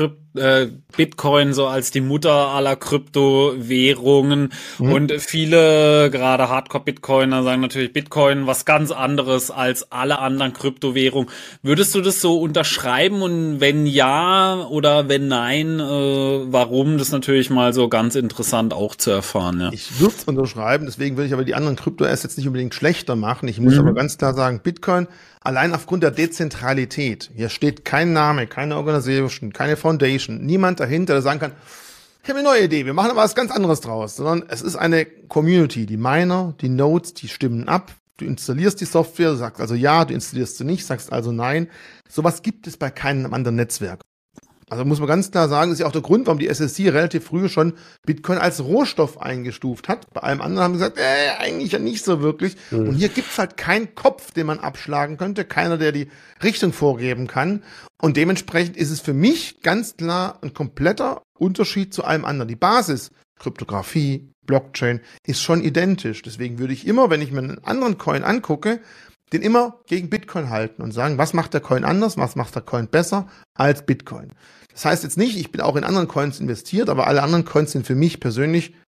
Bitcoin so als die Mutter aller Kryptowährungen und viele, gerade Hardcore-Bitcoiner, sagen natürlich Bitcoin was ganz anderes als alle anderen Kryptowährungen. Würdest du das so unterschreiben und wenn ja oder wenn nein, warum? Das ist natürlich mal so ganz interessant auch zu erfahren. Ja. Ich würde es unterschreiben, deswegen würde ich aber die anderen Krypto-Assets nicht unbedingt schlechter machen. Ich muss aber ganz klar sagen, Bitcoin, allein aufgrund der Dezentralität, hier steht kein Name, keine Organisation, keine Foundation, niemand dahinter, der sagen kann, ich habe eine neue Idee, wir machen aber was ganz anderes draus, sondern es ist eine Community, die Miner, die Nodes, die stimmen ab, du installierst die Software, sagst also ja, du installierst sie nicht, sagst also nein. Sowas gibt es bei keinem anderen Netzwerk. Also muss man ganz klar sagen, das ist ja auch der Grund, warum die SEC relativ früh schon Bitcoin als Rohstoff eingestuft hat. Bei allem anderen haben sie gesagt, eigentlich ja nicht so wirklich. Und hier gibt's halt keinen Kopf, den man abschlagen könnte, keiner, der die Richtung vorgeben kann. Und dementsprechend ist es für mich ganz klar ein kompletter Unterschied zu allem anderen. Die Basis, Kryptographie, Blockchain, ist schon identisch. Deswegen würde ich immer, wenn ich mir einen anderen Coin angucke, den immer gegen Bitcoin halten und sagen, was macht der Coin anders, was macht der Coin besser als Bitcoin. Das heißt jetzt nicht, ich bin auch in anderen Coins investiert, aber alle anderen Coins sind für mich persönlich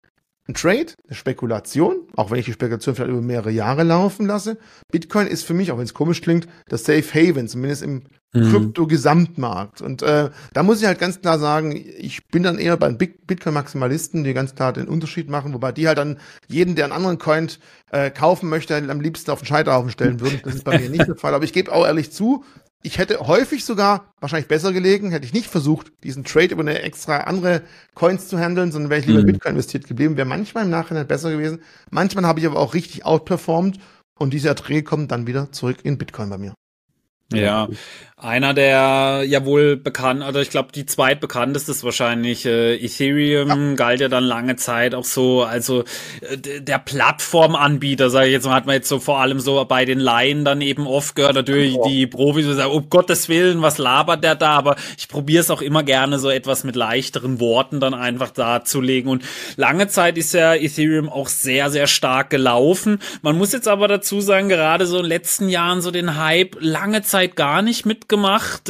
ein Trade, eine Spekulation, auch wenn ich die Spekulation vielleicht über mehrere Jahre laufen lasse. Bitcoin ist für mich, auch wenn es komisch klingt, das Safe Haven, zumindest im Krypto-Gesamtmarkt. Und da muss ich halt ganz klar sagen, ich bin dann eher bei den Bitcoin-Maximalisten, die ganz klar den Unterschied machen, wobei die halt dann jeden, der einen anderen Coin kaufen möchte, am liebsten auf den Scheiterhaufen stellen würden. Das ist bei mir nicht der Fall. Aber ich gebe auch ehrlich zu, ich hätte häufig sogar wahrscheinlich besser gelegen, hätte ich nicht versucht, diesen Trade über eine extra andere Coins zu handeln, sondern wäre ich lieber in Bitcoin investiert geblieben, wäre manchmal im Nachhinein besser gewesen. Manchmal habe ich aber auch richtig outperformed und diese Erträge kommen dann wieder zurück in Bitcoin bei mir. Ja, einer der ja wohl bekannt, also ich glaube die zweitbekannteste ist wahrscheinlich Ethereum, galt ja dann lange Zeit auch so, also der Plattformanbieter, sage ich jetzt mal, hat man jetzt so vor allem so bei den Laien dann eben oft gehört, natürlich die Profis die sagen, um Gottes Willen, was labert der da, aber ich probiere es auch immer gerne so etwas mit leichteren Worten dann einfach darzulegen und lange Zeit ist ja Ethereum auch sehr, sehr stark gelaufen. Man muss jetzt aber dazu sagen, gerade so in den letzten Jahren so den Hype lange Zeit gar nicht mitgemacht.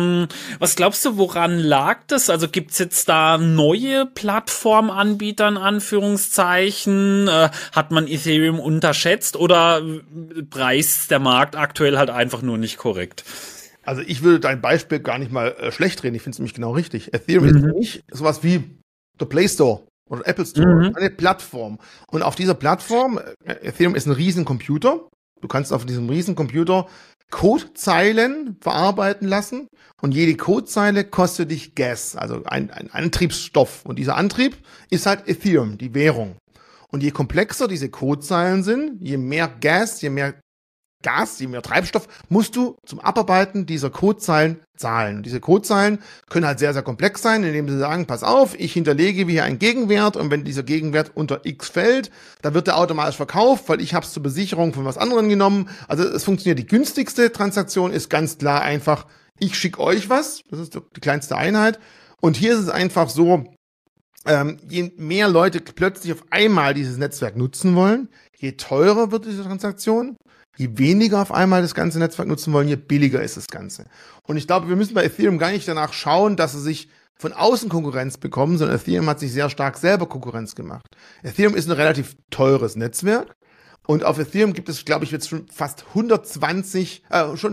Was glaubst du, woran lag das? Also gibt's jetzt da neue Plattformanbieter in Anführungszeichen? Hat man Ethereum unterschätzt oder preist der Markt aktuell halt einfach nur nicht korrekt? Also ich würde dein Beispiel gar nicht mal schlecht reden. Ich finde es nämlich genau richtig. Ethereum ist nicht sowas wie der Play Store oder Apple Store. Eine Plattform. Und auf dieser Plattform, Ethereum ist ein Riesencomputer. Du kannst auf diesem Riesencomputer Codezeilen verarbeiten lassen und jede Codezeile kostet dich Gas, also ein Antriebsstoff. Und dieser Antrieb ist halt Ethereum, die Währung. Und je komplexer diese Codezeilen sind, je mehr Gas, je mehr Treibstoff, musst du zum Abarbeiten dieser Codezeilen zahlen. Und diese Codezeilen können halt sehr, sehr komplex sein, indem sie sagen, pass auf, ich hinterlege hier einen Gegenwert und wenn dieser Gegenwert unter X fällt, dann wird der automatisch verkauft, weil ich habe es zur Besicherung von was anderem genommen. Also es funktioniert. Die günstigste Transaktion ist ganz klar einfach, ich schicke euch was, das ist die kleinste Einheit. Und hier ist es einfach so, je mehr Leute plötzlich auf einmal dieses Netzwerk nutzen wollen, je teurer wird diese Transaktion. Je weniger auf einmal das ganze Netzwerk nutzen wollen, je billiger ist das Ganze. Und ich glaube, wir müssen bei Ethereum gar nicht danach schauen, dass sie sich von außen Konkurrenz bekommen, sondern Ethereum hat sich sehr stark selber Konkurrenz gemacht. Ethereum ist ein relativ teures Netzwerk und auf Ethereum gibt es, glaube ich, jetzt schon fast 150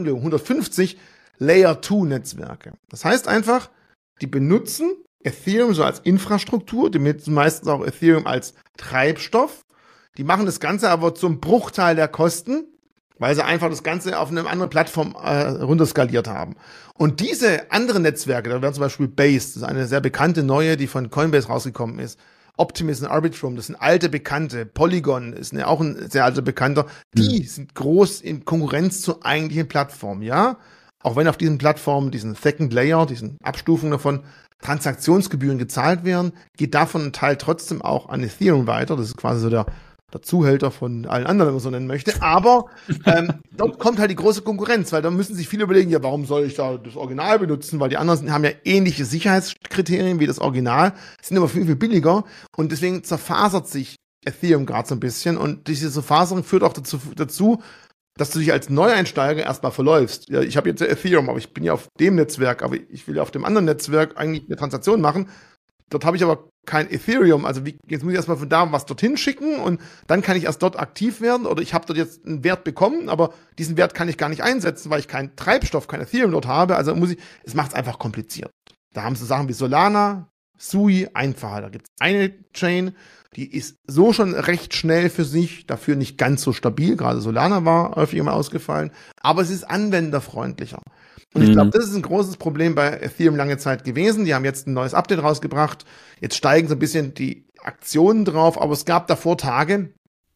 Layer-2-Netzwerke. Das heißt einfach, die benutzen Ethereum so als Infrastruktur, die benutzen meistens auch Ethereum als Treibstoff. Die machen das Ganze aber zum Bruchteil der Kosten, weil sie einfach das Ganze auf eine andere Plattform runterskaliert haben. Und diese anderen Netzwerke, da wären zum Beispiel Base, das ist eine sehr bekannte neue, die von Coinbase rausgekommen ist. Optimism und Arbitrum, das sind alte Bekannte. Polygon ist auch ein sehr alter Bekannter. Die sind groß in Konkurrenz zur eigentlichen Plattform, ja. Auch wenn auf diesen Plattformen, diesen Second Layer, diesen Abstufungen davon, Transaktionsgebühren gezahlt werden, geht davon ein Teil trotzdem auch an Ethereum weiter. Das ist quasi so der Zuhälter von allen anderen, wenn man so nennen möchte. Aber dort kommt halt die große Konkurrenz, weil da müssen sich viele überlegen, ja, warum soll ich da das Original benutzen? Weil die anderen haben ja ähnliche Sicherheitskriterien wie das Original, sind aber viel, viel billiger. Und deswegen zerfasert sich Ethereum gerade so ein bisschen. Und diese Zerfaserung führt auch dazu, dass du dich als Neueinsteiger erstmal verläufst. Ja, ich habe jetzt Ethereum, aber ich bin ja auf dem Netzwerk, aber ich will ja auf dem anderen Netzwerk eigentlich eine Transaktion machen. Dort habe ich aber kein Ethereum, also jetzt muss ich erstmal von da was dorthin schicken und dann kann ich erst dort aktiv werden oder ich habe dort jetzt einen Wert bekommen, aber diesen Wert kann ich gar nicht einsetzen, weil ich keinen Treibstoff, kein Ethereum dort habe, also es macht es einfach kompliziert. Da haben sie Sachen wie Solana, Sui, einfacher, da gibt es eine Chain, die ist so schon recht schnell für sich, dafür nicht ganz so stabil, gerade Solana war häufig immer ausgefallen, aber es ist anwenderfreundlicher. Und ich glaube, das ist ein großes Problem bei Ethereum lange Zeit gewesen. Die haben jetzt ein neues Update rausgebracht. Jetzt steigen so ein bisschen die Aktionen drauf, aber es gab davor Tage,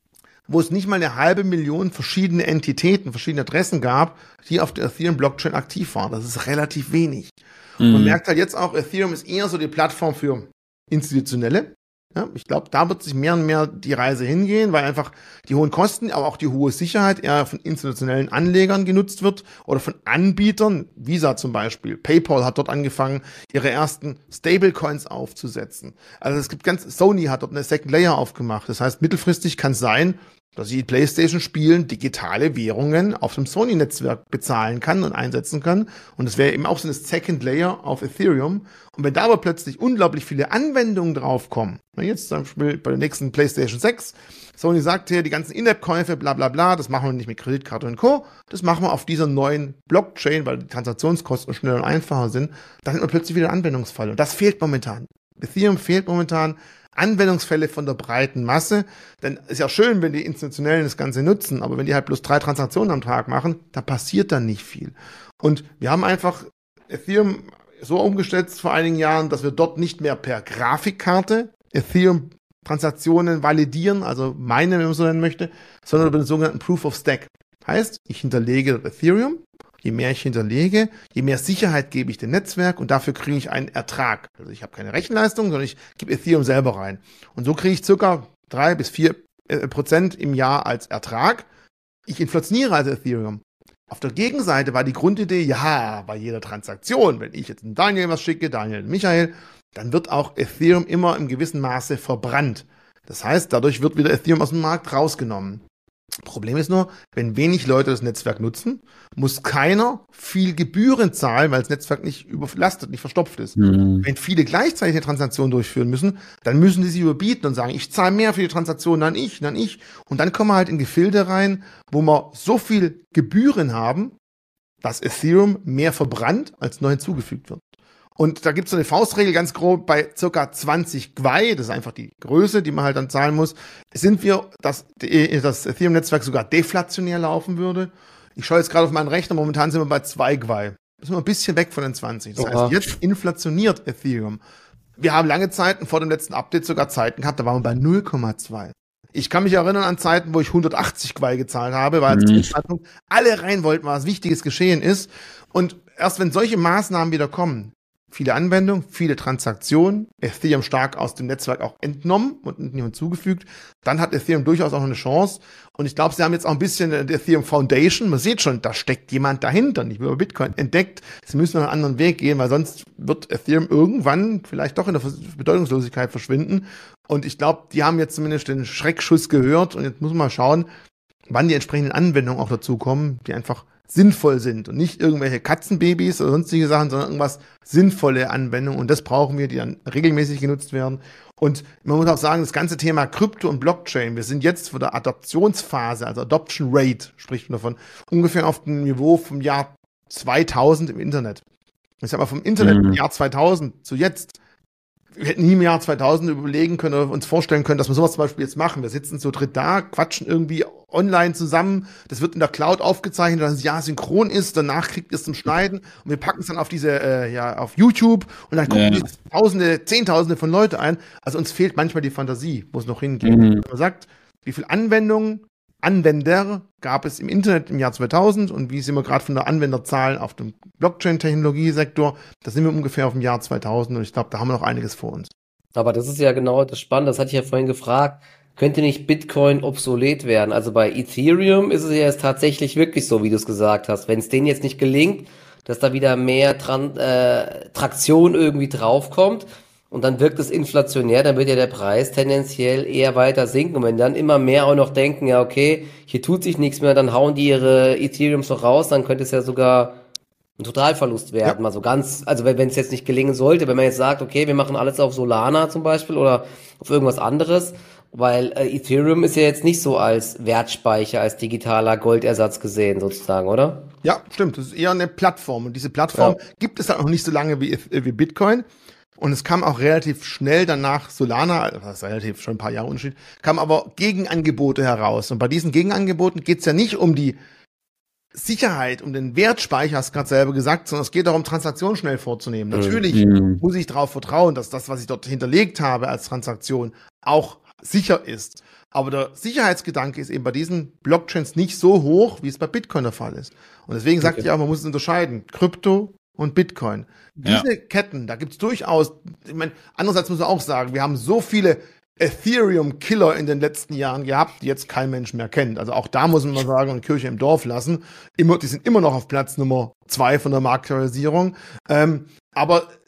wo es nicht mal 500.000 verschiedene Entitäten, verschiedene Adressen gab, die auf der Ethereum-Blockchain aktiv waren. Das ist relativ wenig. Man merkt halt jetzt auch, Ethereum ist eher so die Plattform für Institutionelle. Ja, ich glaube, da wird sich mehr und mehr die Reise hingehen, weil einfach die hohen Kosten, aber auch die hohe Sicherheit eher von institutionellen Anlegern genutzt wird oder von Anbietern, Visa zum Beispiel. PayPal hat dort angefangen, ihre ersten Stablecoins aufzusetzen. Also Sony hat dort eine Second Layer aufgemacht. Das heißt, mittelfristig kann es sein, dass ich PlayStation-Spielen digitale Währungen auf dem Sony-Netzwerk bezahlen kann und einsetzen kann. Und das wäre eben auch so eine Second Layer auf Ethereum. Und wenn da aber plötzlich unglaublich viele Anwendungen draufkommen, jetzt zum Beispiel bei der nächsten PlayStation 6, Sony sagt hier, die ganzen In-App-Käufe, bla bla bla, das machen wir nicht mit Kreditkarte und Co., das machen wir auf dieser neuen Blockchain, weil die Transaktionskosten schneller und einfacher sind, dann hat man plötzlich wieder einen Anwendungsfall. Und das fehlt momentan. Ethereum fehlt momentan Anwendungsfälle von der breiten Masse, denn ist ja schön, wenn die Institutionellen das Ganze nutzen, aber wenn die halt bloß 3 Transaktionen am Tag machen, da passiert dann nicht viel. Und wir haben einfach Ethereum so umgestellt vor einigen Jahren, dass wir dort nicht mehr per Grafikkarte Ethereum-Transaktionen validieren, also meinen, wenn man so nennen möchte, sondern über den sogenannten Proof of Stake. Heißt, ich hinterlege Ethereum. Je mehr ich hinterlege, je mehr Sicherheit gebe ich dem Netzwerk und dafür kriege ich einen Ertrag. Also ich habe keine Rechenleistung, sondern ich gebe Ethereum selber rein. Und so kriege ich circa 3-4% im Jahr als Ertrag. Ich inflationiere also Ethereum. Auf der Gegenseite war die Grundidee, ja, bei jeder Transaktion, wenn ich jetzt einen Daniel was schicke, Daniel und Michael, dann wird auch Ethereum immer im gewissen Maße verbrannt. Das heißt, dadurch wird wieder Ethereum aus dem Markt rausgenommen. Problem ist nur, wenn wenig Leute das Netzwerk nutzen, muss keiner viel Gebühren zahlen, weil das Netzwerk nicht überlastet, nicht verstopft ist. Wenn viele gleichzeitig eine Transaktion durchführen müssen, dann müssen die sich überbieten und sagen, ich zahle mehr für die Transaktion, dann ich. Und dann kommen wir halt in Gefilde rein, wo wir so viel Gebühren haben, dass Ethereum mehr verbrannt, als neu hinzugefügt wird. Und da gibt es so eine Faustregel ganz grob bei circa 20 Gwei, das ist einfach die Größe, die man halt dann zahlen muss, sind wir, dass das Ethereum-Netzwerk sogar deflationär laufen würde. Ich schaue jetzt gerade auf meinen Rechner, momentan sind wir bei 2 Gwei. Da sind wir ein bisschen weg von den 20. Das heißt, jetzt inflationiert Ethereum. Wir haben lange Zeiten, vor dem letzten Update sogar Zeiten gehabt, da waren wir bei 0,2. Ich kann mich erinnern an Zeiten, wo ich 180 Gwei gezahlt habe, weil zu dem Zeitpunkt alle rein wollten, was Wichtiges geschehen ist. Und erst wenn solche Maßnahmen wieder kommen, viele Anwendungen, viele Transaktionen, Ethereum stark aus dem Netzwerk auch entnommen und nicht hinzugefügt, dann hat Ethereum durchaus auch noch eine Chance. Und ich glaube, sie haben jetzt auch ein bisschen die Ethereum Foundation, man sieht schon, da steckt jemand dahinter, nicht über Bitcoin, entdeckt. Sie müssen noch einen anderen Weg gehen, weil sonst wird Ethereum irgendwann vielleicht doch in der Bedeutungslosigkeit verschwinden. Und ich glaube, die haben jetzt zumindest den Schreckschuss gehört und jetzt muss man mal schauen, wann die entsprechenden Anwendungen auch dazu kommen, die einfach sinnvoll sind und nicht irgendwelche Katzenbabys oder sonstige Sachen, sondern irgendwas sinnvolle Anwendungen und das brauchen wir, die dann regelmäßig genutzt werden. Und man muss auch sagen, das ganze Thema Krypto und Blockchain, wir sind jetzt von der Adoptionsphase, also Adoption Rate, spricht man davon, ungefähr auf dem Niveau vom Jahr 2000 im Internet. Ich sag mal, vom Internet im Jahr 2000 zu jetzt, wir hätten nie im Jahr 2000 überlegen können oder uns vorstellen können, dass wir sowas zum Beispiel jetzt machen. Wir sitzen zu dritt da, quatschen irgendwie online zusammen. Das wird in der Cloud aufgezeichnet, dass es ja synchron ist. Danach kriegt ihr es zum Schneiden und wir packen es dann auf auf YouTube und dann gucken Tausende, Zehntausende von Leute ein. Also uns fehlt manchmal die Fantasie, wo es noch hingeht. Wenn man sagt, wie viele Anwender gab es im Internet im Jahr 2000 und wie sind wir gerade von der Anwenderzahl auf dem Blockchain-Technologie-Sektor, da sind wir ungefähr auf dem Jahr 2000 und ich glaube, da haben wir noch einiges vor uns. Aber das ist ja genau das Spannende, das hatte ich ja vorhin gefragt, könnte nicht Bitcoin obsolet werden? Also bei Ethereum ist es ja jetzt tatsächlich wirklich so, wie du es gesagt hast, wenn es denen jetzt nicht gelingt, dass da wieder mehr Traktion irgendwie draufkommt, und dann wirkt es inflationär, dann wird ja der Preis tendenziell eher weiter sinken. Und wenn dann immer mehr auch noch denken, ja okay, hier tut sich nichts mehr, dann hauen die ihre Ethereums noch raus, dann könnte es ja sogar ein Totalverlust werden. Mal so ganz, also wenn es jetzt nicht gelingen sollte, wenn man jetzt sagt, okay, wir machen alles auf Solana zum Beispiel oder auf irgendwas anderes, weil Ethereum ist ja jetzt nicht so als Wertspeicher, als digitaler Goldersatz gesehen sozusagen, oder? Ja, stimmt. Das ist eher eine Plattform. Und diese Plattform gibt es halt noch nicht so lange wie Bitcoin. Und es kam auch relativ schnell danach Solana, das ist relativ schon ein paar Jahre Unterschied, kam aber Gegenangebote heraus. Und bei diesen Gegenangeboten geht es ja nicht um die Sicherheit, um den Wertspeicher, hast du gerade selber gesagt, sondern es geht darum, Transaktionen schnell vorzunehmen. Natürlich muss ich darauf vertrauen, dass das, was ich dort hinterlegt habe als Transaktion, auch sicher ist. Aber der Sicherheitsgedanke ist eben bei diesen Blockchains nicht so hoch, wie es bei Bitcoin der Fall ist. Und deswegen sagt ich auch, man muss es unterscheiden. Krypto und Bitcoin. Diese Ketten, da gibt's durchaus, ich meine, andererseits muss man auch sagen, wir haben so viele Ethereum-Killer in den letzten Jahren gehabt, die jetzt kein Mensch mehr kennt. Also auch da muss man mal sagen, eine Kirche im Dorf lassen. Die sind immer noch auf Platz Nummer 2 von der Marktkapitalisierung. Aber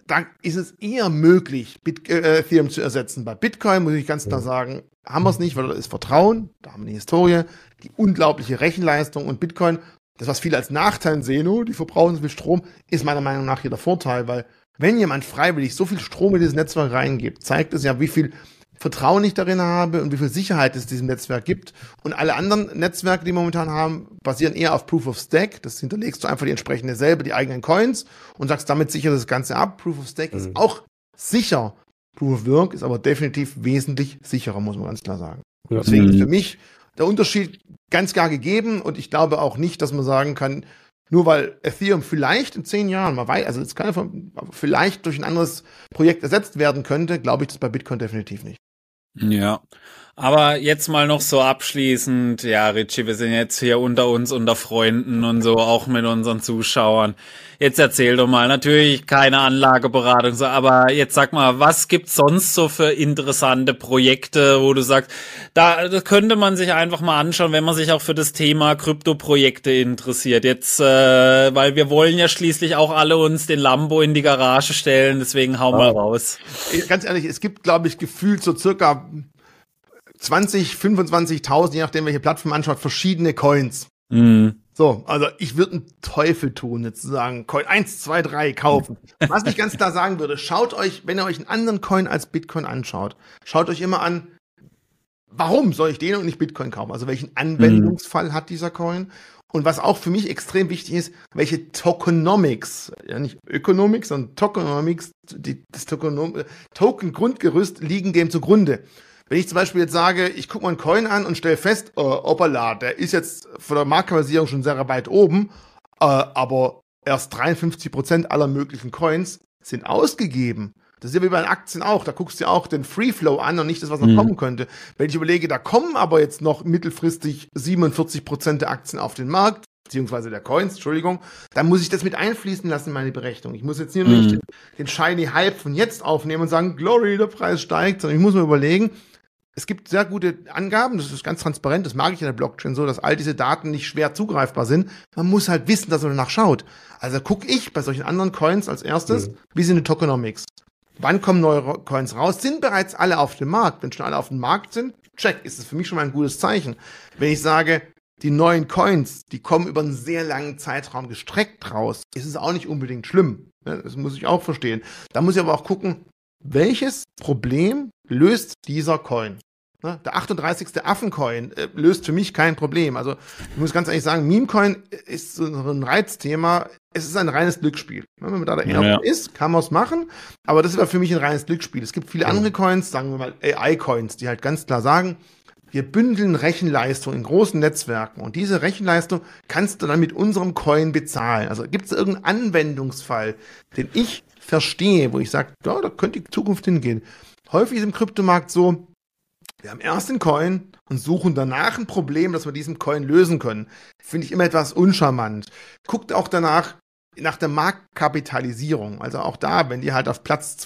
da ist es eher möglich, Ethereum zu ersetzen. Bei Bitcoin muss ich ganz klar sagen, haben wir es nicht, weil da ist Vertrauen, da haben wir eine Historie, die unglaubliche Rechenleistung und Bitcoin, das, was viele als Nachteil sehen, die verbrauchen so viel Strom, ist meiner Meinung nach hier der Vorteil, weil wenn jemand freiwillig so viel Strom in dieses Netzwerk reingibt, zeigt es ja, wie viel Vertrauen ich darin habe und wie viel Sicherheit es diesem Netzwerk gibt. Und alle anderen Netzwerke, die wir momentan haben, basieren eher auf Proof of Stake. Das hinterlegst du einfach die entsprechende selber, die eigenen Coins und sagst damit sicher das Ganze ab. Proof of Stake ist auch sicher. Proof of Work ist aber definitiv wesentlich sicherer, muss man ganz klar sagen. Ja. Deswegen ist für mich der Unterschied ganz klar gegeben und ich glaube auch nicht, dass man sagen kann, nur weil Ethereum vielleicht in 10 Jahren, man weiß, also es kann vielleicht durch ein anderes Projekt ersetzt werden könnte, glaube ich das bei Bitcoin definitiv nicht. Ja, aber jetzt mal noch so abschließend, ja, Richie, wir sind jetzt hier unter uns, unter Freunden und so, auch mit unseren Zuschauern. Jetzt erzähl doch mal, natürlich keine Anlageberatung, so, aber jetzt sag mal, was gibt's sonst so für interessante Projekte, wo du sagst, das könnte man sich einfach mal anschauen, wenn man sich auch für das Thema Kryptoprojekte interessiert. Jetzt, weil wir wollen ja schließlich auch alle uns den Lambo in die Garage stellen, deswegen hau mal raus. Ganz ehrlich, es gibt, glaube ich, gefühlt so circa 20, 25.000, je nachdem, welche Plattform man anschaut, verschiedene Coins. So, also ich würde einen Teufel tun, jetzt zu sagen, Coin 1, 2, 3 kaufen. Was ich ganz klar sagen würde, schaut euch, wenn ihr euch einen anderen Coin als Bitcoin anschaut, schaut euch immer an, warum soll ich den und nicht Bitcoin kaufen? Also welchen Anwendungsfall hat dieser Coin? Und was auch für mich extrem wichtig ist, welche Tokenomics, ja nicht Ökonomics, sondern Tokenomics, das Token-Grundgerüst liegen dem zugrunde. Wenn ich zum Beispiel jetzt sage, ich gucke mal einen Coin an und stelle fest, hoppala, der ist jetzt von der Marktkapitalisierung schon sehr weit oben, aber erst 53% aller möglichen Coins sind ausgegeben. Das ist ja wie bei den Aktien auch, da guckst du ja auch den Free Flow an und nicht das, was noch kommen könnte. Wenn ich überlege, da kommen aber jetzt noch mittelfristig 47% der Aktien auf den Markt, beziehungsweise der Coins, Entschuldigung, dann muss ich das mit einfließen lassen in meine Berechnung. Ich muss jetzt hier nicht den shiny Hype von jetzt aufnehmen und sagen, Glory, der Preis steigt, sondern ich muss mir überlegen, es gibt sehr gute Angaben, das ist ganz transparent, das mag ich in der Blockchain so, dass all diese Daten nicht schwer zugreifbar sind. Man muss halt wissen, dass man danach schaut. Also gucke ich bei solchen anderen Coins als erstes, wie sind die Tokenomics? Wann kommen neue Coins raus? Sind bereits alle auf dem Markt? Wenn schon alle auf dem Markt sind, check, ist das für mich schon mal ein gutes Zeichen. Wenn ich sage, die neuen Coins, die kommen über einen sehr langen Zeitraum gestreckt raus, ist es auch nicht unbedingt schlimm. Das muss ich auch verstehen. Da muss ich aber auch gucken, welches Problem löst dieser Coin? Der 38. Affencoin löst für mich kein Problem. Also ich muss ganz ehrlich sagen, Memecoin ist so ein Reizthema. Es ist ein reines Glücksspiel. Wenn man da der Erste ist, kann man es machen. Aber das ist für mich ein reines Glücksspiel. Es gibt viele andere Coins, sagen wir mal AI-Coins, die halt ganz klar sagen, wir bündeln Rechenleistung in großen Netzwerken. Und diese Rechenleistung kannst du dann mit unserem Coin bezahlen. Also gibt es irgendeinen Anwendungsfall, den ich verstehe, wo ich sage, ja, da könnte die Zukunft hingehen. Häufig ist im Kryptomarkt so, wir haben erst den Coin und suchen danach ein Problem, das wir diesem Coin lösen können. Finde ich immer etwas uncharmant. Guckt auch danach nach der Marktkapitalisierung. Also auch da, wenn die halt auf Platz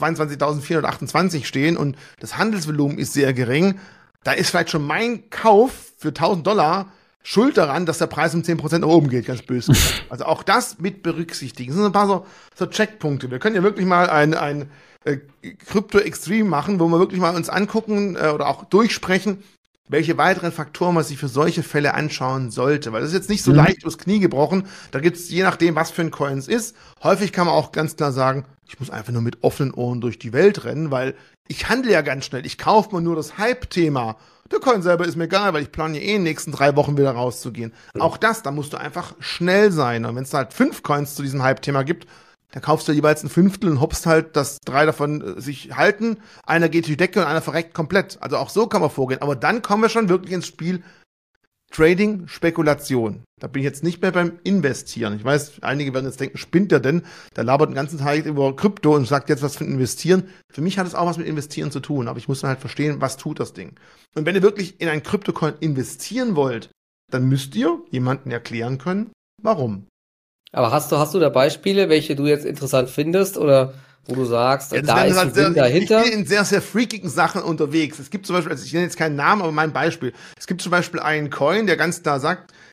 22.428 stehen und das Handelsvolumen ist sehr gering, da ist vielleicht schon mein Kauf für $1.000 schuld daran, dass der Preis um 10% nach oben geht, ganz böse. Also auch das mit berücksichtigen. Das sind ein paar so Checkpunkte. Wir können ja wirklich mal ein Crypto-Extreme machen, wo wir wirklich mal uns angucken oder auch durchsprechen, welche weiteren Faktoren man sich für solche Fälle anschauen sollte. Weil das ist jetzt nicht so leicht übers Knie gebrochen. Da gibt es, je nachdem, was für ein Coin es ist, häufig kann man auch ganz klar sagen, ich muss einfach nur mit offenen Ohren durch die Welt rennen, weil ich handle ja ganz schnell. Ich kaufe mir nur das Hype-Thema. Der Coin selber ist mir egal, weil ich plane ja in den nächsten 3 Wochen wieder rauszugehen. Auch das, da musst du einfach schnell sein. Und wenn es halt 5 Coins zu diesem Hype-Thema gibt, dann kaufst du jeweils ein Fünftel und hoffst halt, dass 3 davon sich halten. Einer geht durch die Decke und einer verreckt komplett. Also auch so kann man vorgehen. Aber dann kommen wir schon wirklich ins Spiel Trading, Spekulation. Da bin ich jetzt nicht mehr beim Investieren. Ich weiß, einige werden jetzt denken, spinnt der denn? Der labert den ganzen Tag über Krypto und sagt jetzt was von Investieren. Für mich hat es auch was mit Investieren zu tun. Aber ich muss dann halt verstehen, was tut das Ding. Und wenn ihr wirklich in einen Kryptocoin investieren wollt, dann müsst ihr jemandem erklären können, warum. Aber hast du da Beispiele, welche du jetzt interessant findest oder wo du sagst, ja, da ist halt ein Sinn dahinter? Ich bin in sehr, sehr freakigen Sachen unterwegs. Es gibt zum Beispiel, also ich nenne jetzt keinen Namen, aber mein Beispiel. Es gibt zum Beispiel einen Coin, der ganz klar sagt,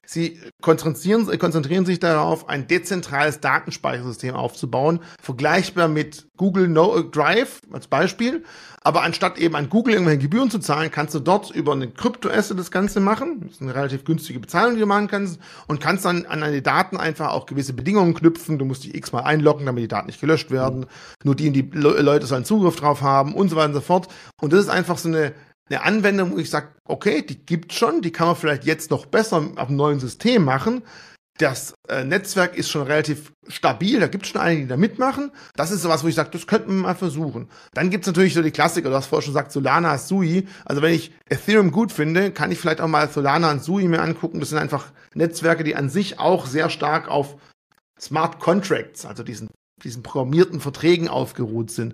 Sie konzentrieren sich darauf, ein dezentrales Datenspeichersystem aufzubauen, vergleichbar mit Google Drive als Beispiel. Aber anstatt eben an Google irgendwelche Gebühren zu zahlen, kannst du dort über eine Kryptoasset das Ganze machen. Das ist eine relativ günstige Bezahlung, die du machen kannst. Und kannst dann an deine Daten einfach auch gewisse Bedingungen knüpfen. Du musst dich x-mal einloggen, damit die Daten nicht gelöscht werden. Nur die Leute sollen Zugriff drauf haben und so weiter und so fort. Und das ist einfach so eine Anwendung, wo ich sage, okay, die gibt's schon, die kann man vielleicht jetzt noch besser auf einem neuen System machen. Das Netzwerk ist schon relativ stabil, da gibt's schon einige, die da mitmachen. Das ist sowas, wo ich sage, das könnten wir mal versuchen. Dann gibt's natürlich so die Klassiker, du hast vorher schon gesagt, Solana, Sui. Also wenn ich Ethereum gut finde, kann ich vielleicht auch mal Solana und Sui mir angucken. Das sind einfach Netzwerke, die an sich auch sehr stark auf Smart Contracts, also diesen programmierten Verträgen aufgeruht sind.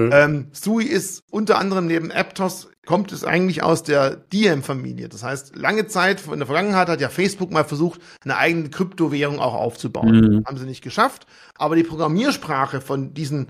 Sui ist unter anderem neben Aptos, kommt es eigentlich aus der Diem-Familie. Das heißt, lange Zeit in der Vergangenheit hat ja Facebook mal versucht, eine eigene Kryptowährung auch aufzubauen. Haben sie nicht geschafft. Aber die Programmiersprache von diesem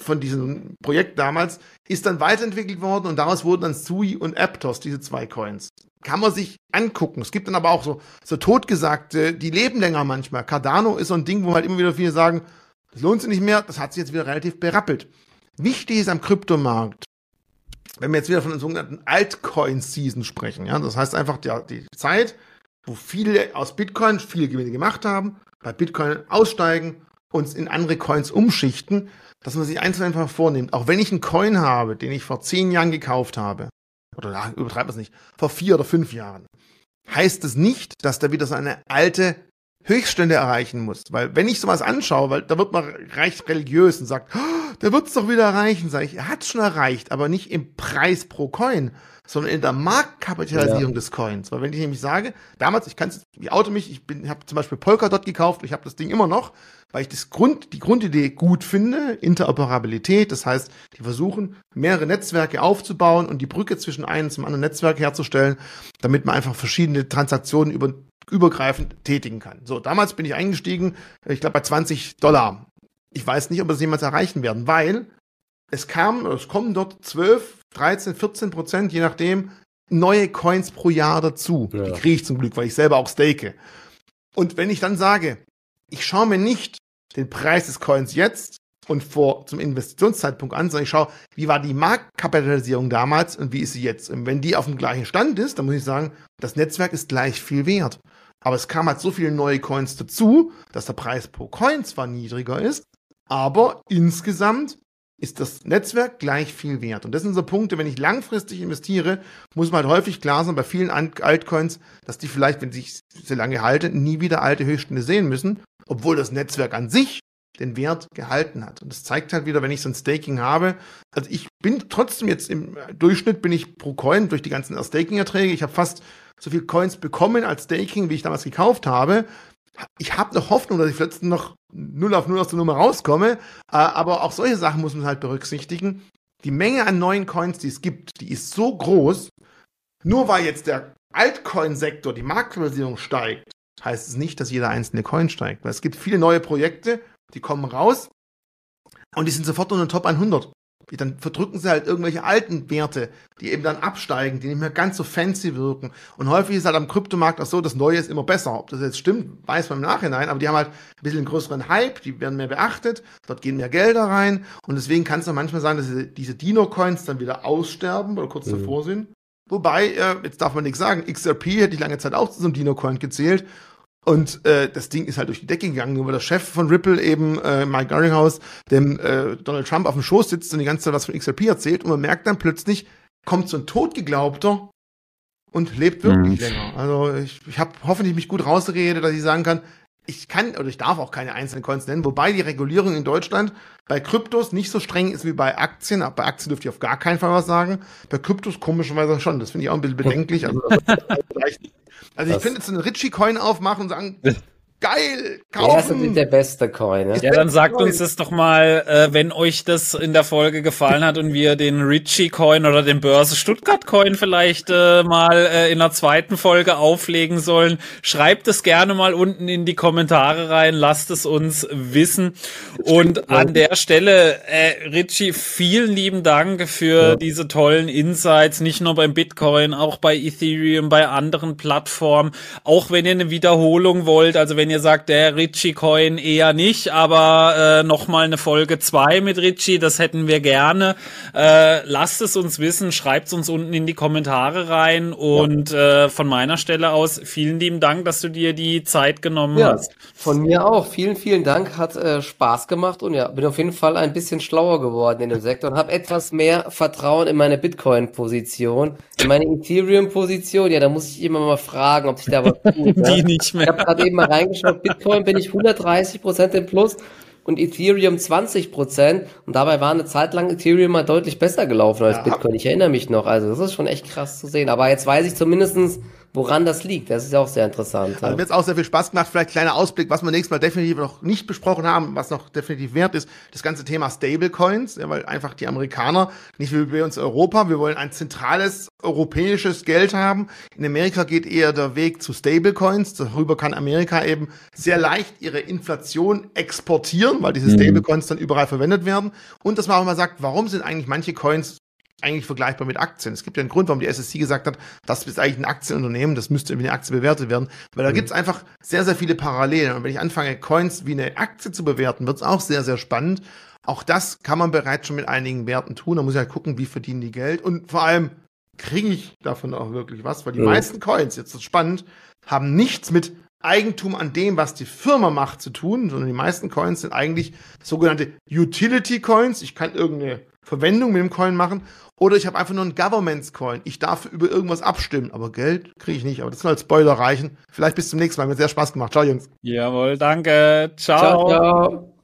Projekt damals ist dann weiterentwickelt worden und daraus wurden dann Sui und Aptos, diese zwei Coins. Kann man sich angucken. Es gibt dann aber auch so Totgesagte, die leben länger manchmal. Cardano ist so ein Ding, wo halt immer wieder viele sagen, das lohnt sich nicht mehr, das hat sich jetzt wieder relativ berappelt. Wichtig ist am Kryptomarkt, wenn wir jetzt wieder von der sogenannten Altcoin-Season sprechen, ja, das heißt einfach die Zeit, wo viele aus Bitcoin viele Gewinne gemacht haben, bei Bitcoin aussteigen, uns in andere Coins umschichten, dass man sich eins einfach vornimmt. Auch wenn ich einen Coin habe, den ich vor 10 Jahren gekauft habe, oder übertreibt man es nicht, vor 4 oder 5 Jahren, heißt es nicht, dass der wieder so eine alte Höchststände erreichen muss. Weil wenn ich sowas anschaue, weil da wird man recht religiös und sagt, oh, der wird's doch wieder erreichen, sage ich, er hat's schon erreicht, aber nicht im Preis pro Coin, sondern in der Marktkapitalisierung des Coins. Weil wenn ich nämlich sage, damals, ich oute mich, ich habe zum Beispiel Polkadot gekauft, ich habe das Ding immer noch, weil ich die Grundidee gut finde, Interoperabilität, das heißt, die versuchen, mehrere Netzwerke aufzubauen und die Brücke zwischen einem zum anderen Netzwerk herzustellen, damit man einfach verschiedene Transaktionen übergreifend tätigen kann. So, damals bin ich eingestiegen, ich glaube bei $20. Ich weiß nicht, ob wir das jemals erreichen werden, weil es kommen dort 12, 13, 14%, je nachdem, neue Coins pro Jahr dazu. Ja. Die kriege ich zum Glück, weil ich selber auch stake. Und wenn ich dann sage, ich schaue mir nicht den Preis des Coins jetzt und zum Investitionszeitpunkt an, sondern ich schaue, wie war die Marktkapitalisierung damals und wie ist sie jetzt? Und wenn die auf dem gleichen Stand ist, dann muss ich sagen, das Netzwerk ist gleich viel wert. Aber es kam halt so viele neue Coins dazu, dass der Preis pro Coin zwar niedriger ist, aber insgesamt ist das Netzwerk gleich viel wert. Und das sind so Punkte, wenn ich langfristig investiere, muss man halt häufig klar sein, bei vielen Altcoins, dass die vielleicht, wenn sich sehr lange halten, nie wieder alte Höchststände sehen müssen, obwohl das Netzwerk an sich den Wert gehalten hat. Und das zeigt halt wieder, wenn ich so ein Staking habe, also ich bin trotzdem jetzt im Durchschnitt bin ich pro Coin durch die ganzen Staking-Erträge, ich habe fast so viel Coins bekommen als Staking, wie ich damals gekauft habe. Ich habe noch Hoffnung, dass ich letztens noch 0 auf 0 aus der Nummer rauskomme, aber auch solche Sachen muss man halt berücksichtigen. Die Menge an neuen Coins, die es gibt, die ist so groß, nur weil jetzt der Altcoin-Sektor, die Marktkapitalisierung steigt, heißt es nicht, dass jeder einzelne Coin steigt. Weil es gibt viele neue Projekte, die kommen raus und die sind sofort unter den Top 100. Dann verdrücken sie halt irgendwelche alten Werte, die eben dann absteigen, die nicht mehr ganz so fancy wirken. Und häufig ist halt am Kryptomarkt auch so, das Neue ist immer besser. Ob das jetzt stimmt, weiß man im Nachhinein, aber die haben halt ein bisschen einen größeren Hype, die werden mehr beachtet, dort gehen mehr Gelder rein und deswegen kann es auch manchmal sein, dass diese Dino-Coins dann wieder aussterben oder kurz davor sind. Wobei, jetzt darf man nichts sagen, XRP hätte ich lange Zeit auch zu so einem Dino-Coin gezählt. Und das Ding ist halt durch die Decke gegangen, nur weil der Chef von Ripple eben, Mike Garringhouse, dem Donald Trump auf dem Schoß sitzt und die ganze Zeit was von XRP erzählt und man merkt dann plötzlich, kommt so ein Totgeglaubter und lebt wirklich länger. Also ich habe hoffentlich mich gut rausgeredet, dass ich sagen kann, ich darf auch keine einzelnen Coins nennen, wobei die Regulierung in Deutschland bei Kryptos nicht so streng ist wie bei Aktien. Bei Aktien dürfte ich auf gar keinen Fall was sagen. Bei Kryptos komischerweise schon. Das finde ich auch ein bisschen bedenklich. Also ich könnte jetzt einen Ritchie-Coin aufmachen und sagen, Geil, kaufen. Der ist natürlich der beste Coin. Ne? Ja, dann sagt uns das doch mal, wenn euch das in der Folge gefallen hat und wir den Richie Coin oder den Börse Stuttgart Coin vielleicht mal in der zweiten Folge auflegen sollen. Schreibt es gerne mal unten in die Kommentare rein, lasst es uns wissen. Und an der Stelle, Richie, vielen lieben Dank für diese tollen Insights, nicht nur beim Bitcoin, auch bei Ethereum, bei anderen Plattformen. Auch wenn ihr eine Wiederholung wollt, also wenn ihr sagt, der Richie Coin eher nicht, aber nochmal eine Folge 2 mit Richie, das hätten wir gerne. Lasst es uns wissen, schreibt es uns unten in die Kommentare rein und von meiner Stelle aus vielen lieben Dank, dass du dir die Zeit genommen hast. Von mir auch. Vielen, vielen Dank. Hat Spaß gemacht und bin auf jeden Fall ein bisschen schlauer geworden in dem Sektor und habe etwas mehr Vertrauen in meine Bitcoin-Position. In meine Ethereum-Position, da muss ich immer mal fragen, ob sich da was tut. Die nicht mehr. Ich habe gerade eben mal reingeschaut, Bitcoin bin ich 130% im Plus und Ethereum 20%. Und dabei war eine Zeit lang Ethereum mal deutlich besser gelaufen als Bitcoin. Ich erinnere mich noch. Also das ist schon echt krass zu sehen. Aber jetzt weiß ich zumindestens, woran das liegt. Das ist ja auch sehr interessant. Also mir hat es auch sehr viel Spaß gemacht. Vielleicht kleiner Ausblick, was wir nächstes Mal definitiv noch nicht besprochen haben, was noch definitiv wert ist, das ganze Thema Stablecoins, weil einfach die Amerikaner, nicht wie wir uns Europa, wir wollen ein zentrales europäisches Geld haben. In Amerika geht eher der Weg zu Stablecoins. Darüber kann Amerika eben sehr leicht ihre Inflation exportieren, weil diese Stablecoins dann überall verwendet werden. Und dass man auch mal sagt, warum sind eigentlich manche Coins eigentlich vergleichbar mit Aktien. Es gibt ja einen Grund, warum die SEC gesagt hat, das ist eigentlich ein Aktienunternehmen, das müsste wie eine Aktie bewertet werden, weil da gibt es einfach sehr, sehr viele Parallelen. Und wenn ich anfange, Coins wie eine Aktie zu bewerten, wird es auch sehr, sehr spannend. Auch das kann man bereits schon mit einigen Werten tun. Da muss ich halt gucken, wie verdienen die Geld und vor allem, kriege ich davon auch wirklich was? Weil die meisten Coins, jetzt ist das spannend, haben nichts mit Eigentum an dem, was die Firma macht, zu tun, sondern die meisten Coins sind eigentlich sogenannte Utility Coins. Ich kann irgendeine Verwendung mit dem Coin machen oder ich habe einfach nur einen Governments Coin. Ich darf über irgendwas abstimmen, aber Geld kriege ich nicht. Aber das soll als Spoiler reichen. Vielleicht bis zum nächsten Mal. Mir hat sehr Spaß gemacht. Ciao, Jungs. Jawohl, danke. Ciao. Ciao, ciao.